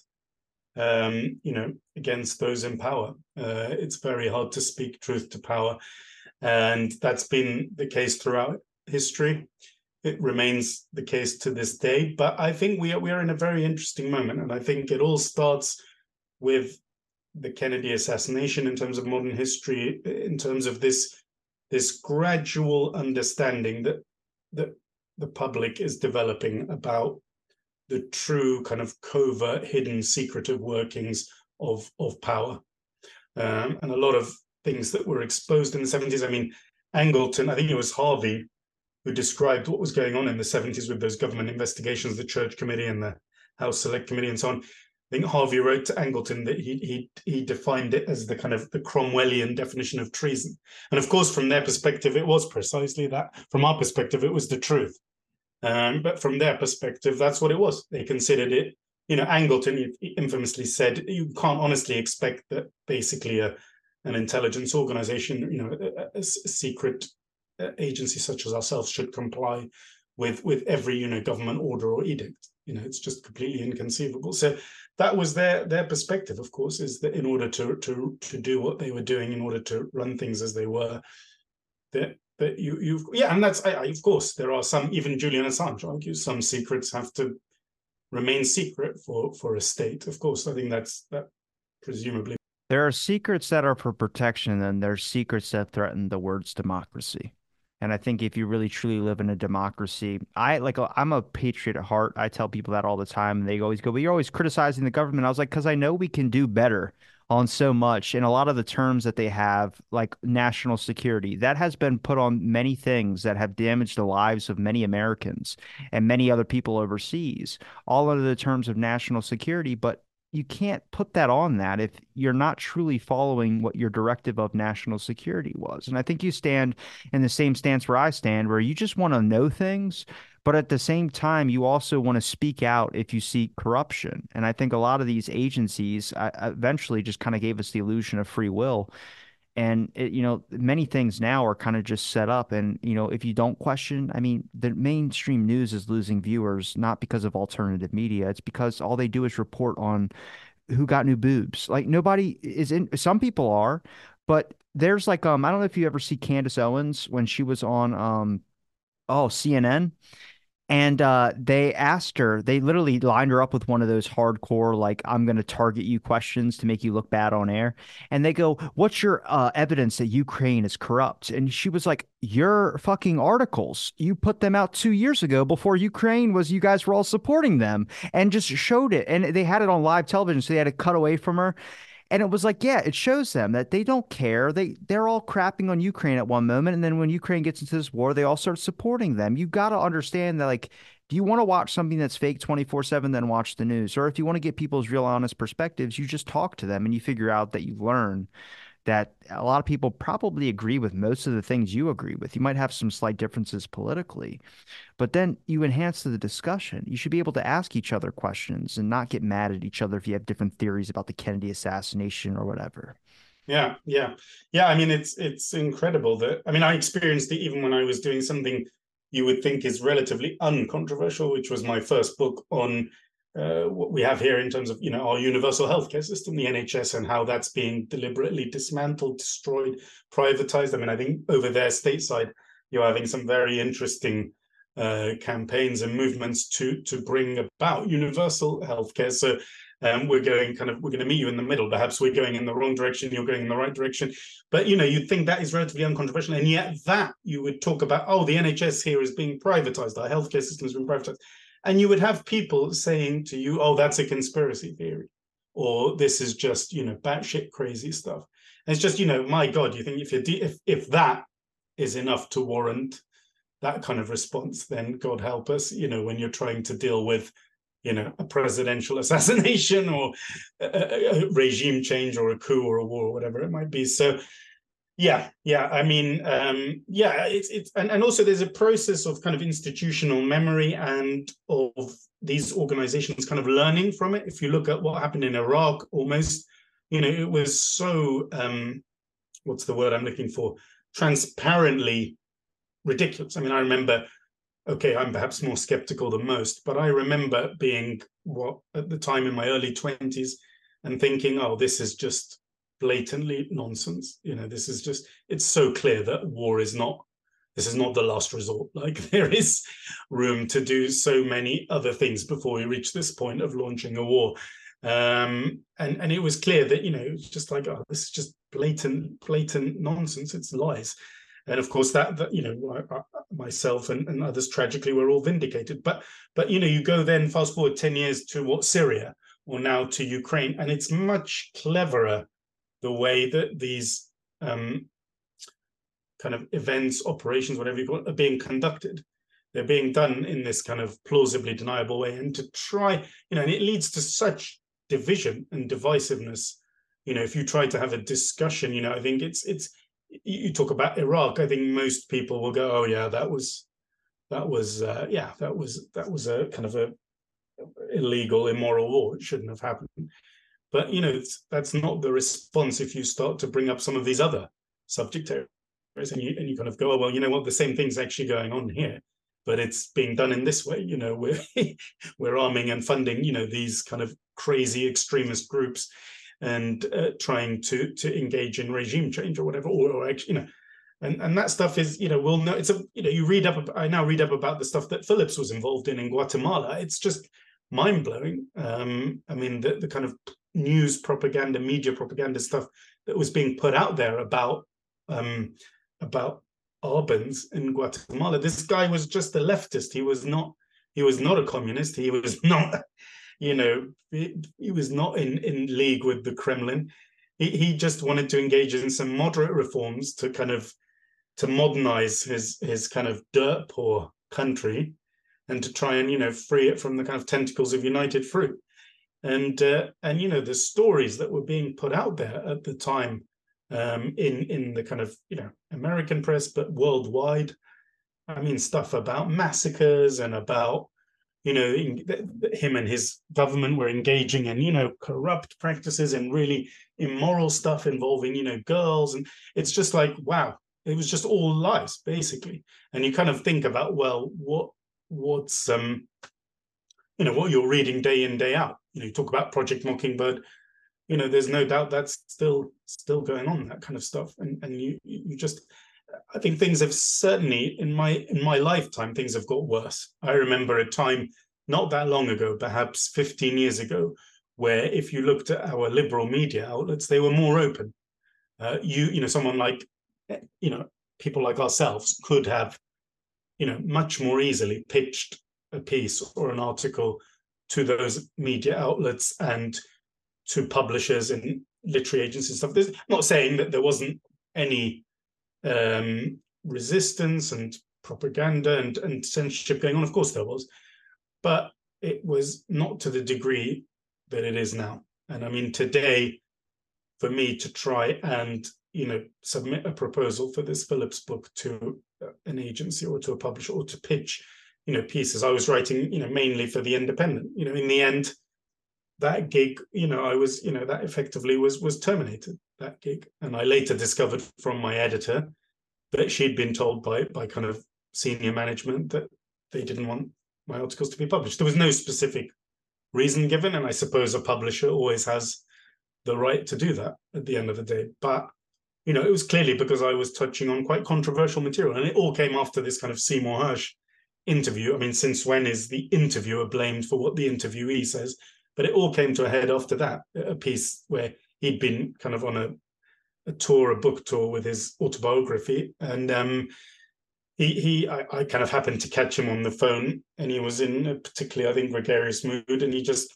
[SPEAKER 2] against those in power. It's very hard to speak truth to power. And that's been the case throughout history. It remains the case to this day. But I think we are in a very interesting moment. And I think it all starts with the Kennedy assassination in terms of modern history, in terms of this gradual understanding that the public is developing about the true kind of covert, hidden, secretive workings of power. And a lot of things that were exposed in the 70s. I mean, Angleton, I think it was Harvey, who described what was going on in the 70s with those government investigations, the Church Committee and the House Select Committee and so on. I think Harvey wrote to Angleton that he defined it as the kind of the Cromwellian definition of treason. And of course, from their perspective, it was precisely that. From our perspective, it was the truth. But from their perspective, that's what it was. They considered it, Angleton infamously said, you can't honestly expect that basically an intelligence organization, a secret agency such as ourselves should comply with every, government order or edict. It's just completely inconceivable. So that was their perspective, of course, is that in order to do what they were doing, in order to run things as they were, that and that's of course there are some, even Julian Assange argues some secrets have to remain secret for a state. Of course, I think that presumably
[SPEAKER 1] There are secrets that are for protection, and there's secrets that threaten the words democracy. And I think if you really truly live in a democracy, I'm a patriot at heart. I tell people that all the time, and they always go, "But you're always criticizing the government." I was like, "Because I know we can do better on so much." And a lot of the terms that they have, like national security, that has been put on many things that have damaged the lives of many Americans and many other people overseas, all under the terms of national security. But you can't put that on that if you're not truly following what your directive of national security was. And I think you stand in the same stance where I stand, where you just want to know things, but at the same time, you also want to speak out if you see corruption. And I think a lot of these agencies eventually just kind of gave us the illusion of free will. And many things now are kind of just set up. And, if you don't question, I mean, the mainstream news is losing viewers, not because of alternative media. It's because all they do is report on who got new boobs. Like nobody is in, some people are, but there's like, I don't know if you ever see Candace Owens when she was on, CNN. And they asked her, they literally lined her up with one of those hardcore, like, I'm going to target you questions to make you look bad on air. And they go, what's your evidence that Ukraine is corrupt? And she was like, your fucking articles. You put them out 2 years ago before Ukraine was, you guys were all supporting them, and just showed it. And they had it on live television. So they had to cut away from her. And it was like, yeah, it shows them that they don't care. They're all crapping on Ukraine at one moment, and then when Ukraine gets into this war, they all start supporting them. You got to understand that, like, do you want to watch something that's fake 24/7, then watch the news? Or if you want to get people's real honest perspectives, you just talk to them and you figure out that you learn that a lot of people probably agree with most of the things you agree with. You might have some slight differences politically, but then you enhance the discussion. You should be able to ask each other questions and not get mad at each other if you have different theories about the Kennedy assassination or whatever.
[SPEAKER 2] Yeah. I mean, it's incredible that, I mean, I experienced it even when I was doing something you would think is relatively uncontroversial, which was my first book on what we have here in terms of, our universal healthcare system, the NHS, and how that's being deliberately dismantled, destroyed, privatized. I mean, I think over there stateside, you're having some very interesting campaigns and movements to bring about universal healthcare. So we're going to meet you in the middle. Perhaps we're going in the wrong direction, you're going in the right direction. But, you'd think that is relatively uncontroversial. And yet that you would talk about, oh, the NHS here is being privatized, our healthcare system is being privatized. And you would have people saying to you, oh, that's a conspiracy theory, or this is just, batshit crazy stuff. And it's just, my God, you think if that is enough to warrant that kind of response, then God help us, when you're trying to deal with, a presidential assassination or a regime change or a coup or a war or whatever it might be. So yeah. I mean, it's and also there's a process of kind of institutional memory and of these organizations kind of learning from it. If you look at what happened in Iraq, almost, it was so what's the word I'm looking for? Transparently ridiculous. I mean, I remember, okay, I'm perhaps more skeptical than most, but I remember being at the time in my early 20s and thinking, oh, this is just blatantly nonsense. This is just, it's so clear that war is not, this is not the last resort. Like, there is room to do so many other things before we reach this point of launching a war. And it was clear that, it's just like, oh, this is just blatant nonsense. It's lies. And of course, that myself and others tragically were all vindicated. But you go then fast forward 10 years to Syria, or now to Ukraine, and it's much cleverer the way that these kind of events, operations, whatever you call it, are being conducted. They're being done in this kind of plausibly deniable way, and to try, and it leads to such division and divisiveness. If you try to have a discussion, I think it's you talk about Iraq, I think most people will go, oh yeah, that was a kind of a illegal, immoral war. It shouldn't have happened. But that's not the response if you start to bring up some of these other subject areas, and you kind of go, oh well, you know what, the same thing's actually going on here, but it's being done in this way. We're arming and funding these kind of crazy extremist groups, and trying to engage in regime change or whatever, or actually, and that stuff is, we'll know. It's I now read up about the stuff that Phillips was involved in Guatemala. It's just mind blowing. I mean, the kind of news propaganda, media propaganda stuff that was being put out there about Arbenz in Guatemala. This guy was just a leftist. He was not a communist. He was not. He was not in league with the Kremlin. He just wanted to engage in some moderate reforms to modernize his kind of dirt poor country, and to try and free it from the kind of tentacles of United Fruit. And the stories that were being put out there at the time, in the kind of American press, but worldwide, I mean, stuff about massacres and about him and his government were engaging in corrupt practices and really immoral stuff involving girls, and it's just like, wow, it was just all lies basically. And you kind of think about, well, what's what you're reading day in, day out. You talk about Project Mockingbird, there's no doubt that's still going on, that kind of stuff. And you just, I think things have certainly, in my lifetime, things have got worse. I remember a time not that long ago, perhaps 15 years ago, where if you looked at our liberal media outlets, they were more open. Someone like, people like ourselves could have, much more easily pitched a piece or an article to those media outlets and to publishers and literary agencies and stuff. I'm not saying that there wasn't any resistance and propaganda and censorship going on. Of course there was, but it was not to the degree that it is now. And I mean, today, for me to try and submit a proposal for this Phillips book to an agency or to a publisher, or to pitch pieces, I was writing mainly for The Independent. In the end, that gig, I was that effectively was terminated, that gig. And I later discovered from my editor that she'd been told by kind of senior management that they didn't want my articles to be published. There was no specific reason given, and I suppose a publisher always has the right to do that at the end of the day. But it was clearly because I was touching on quite controversial material, and it all came after this kind of Seymour Hersh interview. I mean, since when is the interviewer blamed for what the interviewee says? But it all came to a head after that, a piece where he'd been kind of on a book tour with his autobiography, and I kind of happened to catch him on the phone, and he was in a particularly, I think, gregarious mood, and he just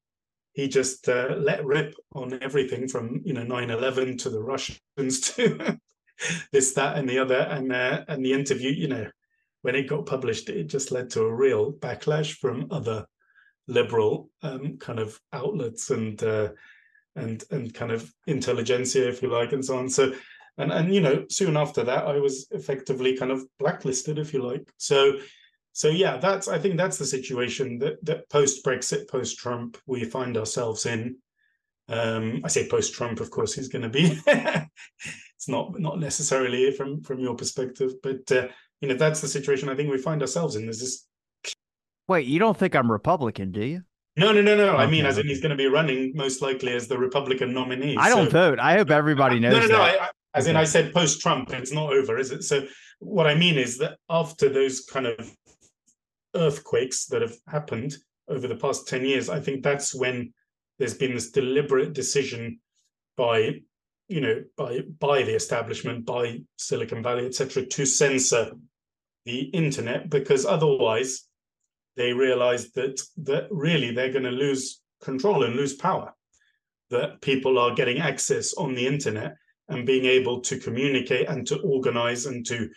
[SPEAKER 2] let rip on everything from 9/11 to the Russians to this, that, and the other, and the interview, when it got published, it just led to a real backlash from other liberal kind of outlets and kind of intelligentsia, if you like, and so on. So, and soon after that, I was effectively kind of blacklisted, if you like. So yeah, I think that's the situation that post Brexit, post Trump, we find ourselves in. I say post Trump, of course, he's going to be. It's not necessarily from your perspective, but that's the situation I think we find ourselves in. There's this.
[SPEAKER 1] Wait, you don't think I'm Republican, do you?
[SPEAKER 2] No. I mean,
[SPEAKER 1] Okay,
[SPEAKER 2] as in
[SPEAKER 1] okay.
[SPEAKER 2] he's going to be running most likely as the Republican nominee.
[SPEAKER 1] I don't
[SPEAKER 2] So
[SPEAKER 1] vote. I hope everybody knows
[SPEAKER 2] no.
[SPEAKER 1] that.
[SPEAKER 2] As in,
[SPEAKER 1] Okay.
[SPEAKER 2] I said post Trump. It's not over, is it? So what I mean is that after those kind of earthquakes that have happened over the past 10 years, I think that's when there's been this deliberate decision by by the establishment, by Silicon Valley, etc., to censor the internet, because otherwise they realized that really they're going to lose control and lose power, that people are getting access on the internet and being able to communicate and to organize and to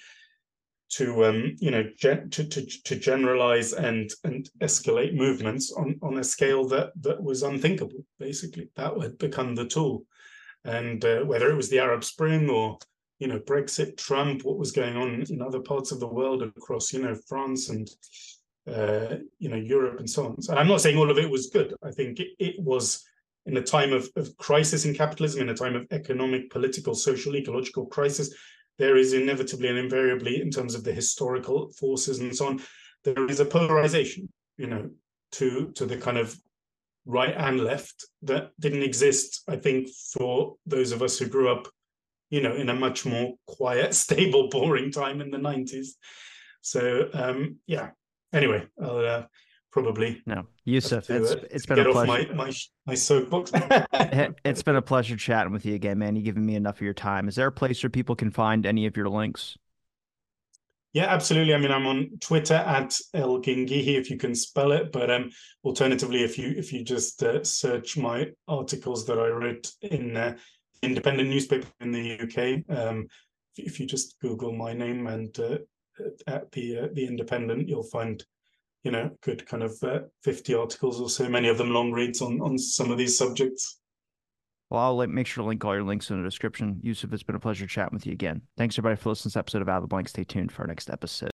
[SPEAKER 2] generalize and escalate movements on a scale that was unthinkable. Basically, that would become the tool. And whether it was the Arab Spring or Brexit, Trump, what was going on in other parts of the world across France and Europe and so on. And I'm not saying all of it was good. I think it was in a time of crisis in capitalism, in a time of economic, political, social, ecological crisis. There is inevitably and invariably, in terms of the historical forces and so on, there is a polarization, to the kind of right and left that didn't exist, I think, for those of us who grew up, in a much more quiet, stable, boring time in the 90s. So, yeah. Anyway, I'll probably
[SPEAKER 1] No, Yusuf, it's
[SPEAKER 2] to
[SPEAKER 1] been a
[SPEAKER 2] get off
[SPEAKER 1] pleasure.
[SPEAKER 2] my soapbox.
[SPEAKER 1] It's been a pleasure chatting with you again, man. You've given me enough of your time. Is there a place where people can find any of your links?
[SPEAKER 2] Yeah, absolutely. I mean, I'm on Twitter at El Gingihi, if you can spell it. But alternatively, if you just search my articles that I wrote in independent newspaper in the UK, if you just Google my name and at the Independent, you'll find good kind of 50 articles or so, many of them long reads on some of these subjects.
[SPEAKER 1] Well, I'll make sure to link all your links in the description. Yusuf, it's been a pleasure chatting with you again. Thanks, everybody, for listening to this episode of Out of the Blank. Stay tuned for our next episode.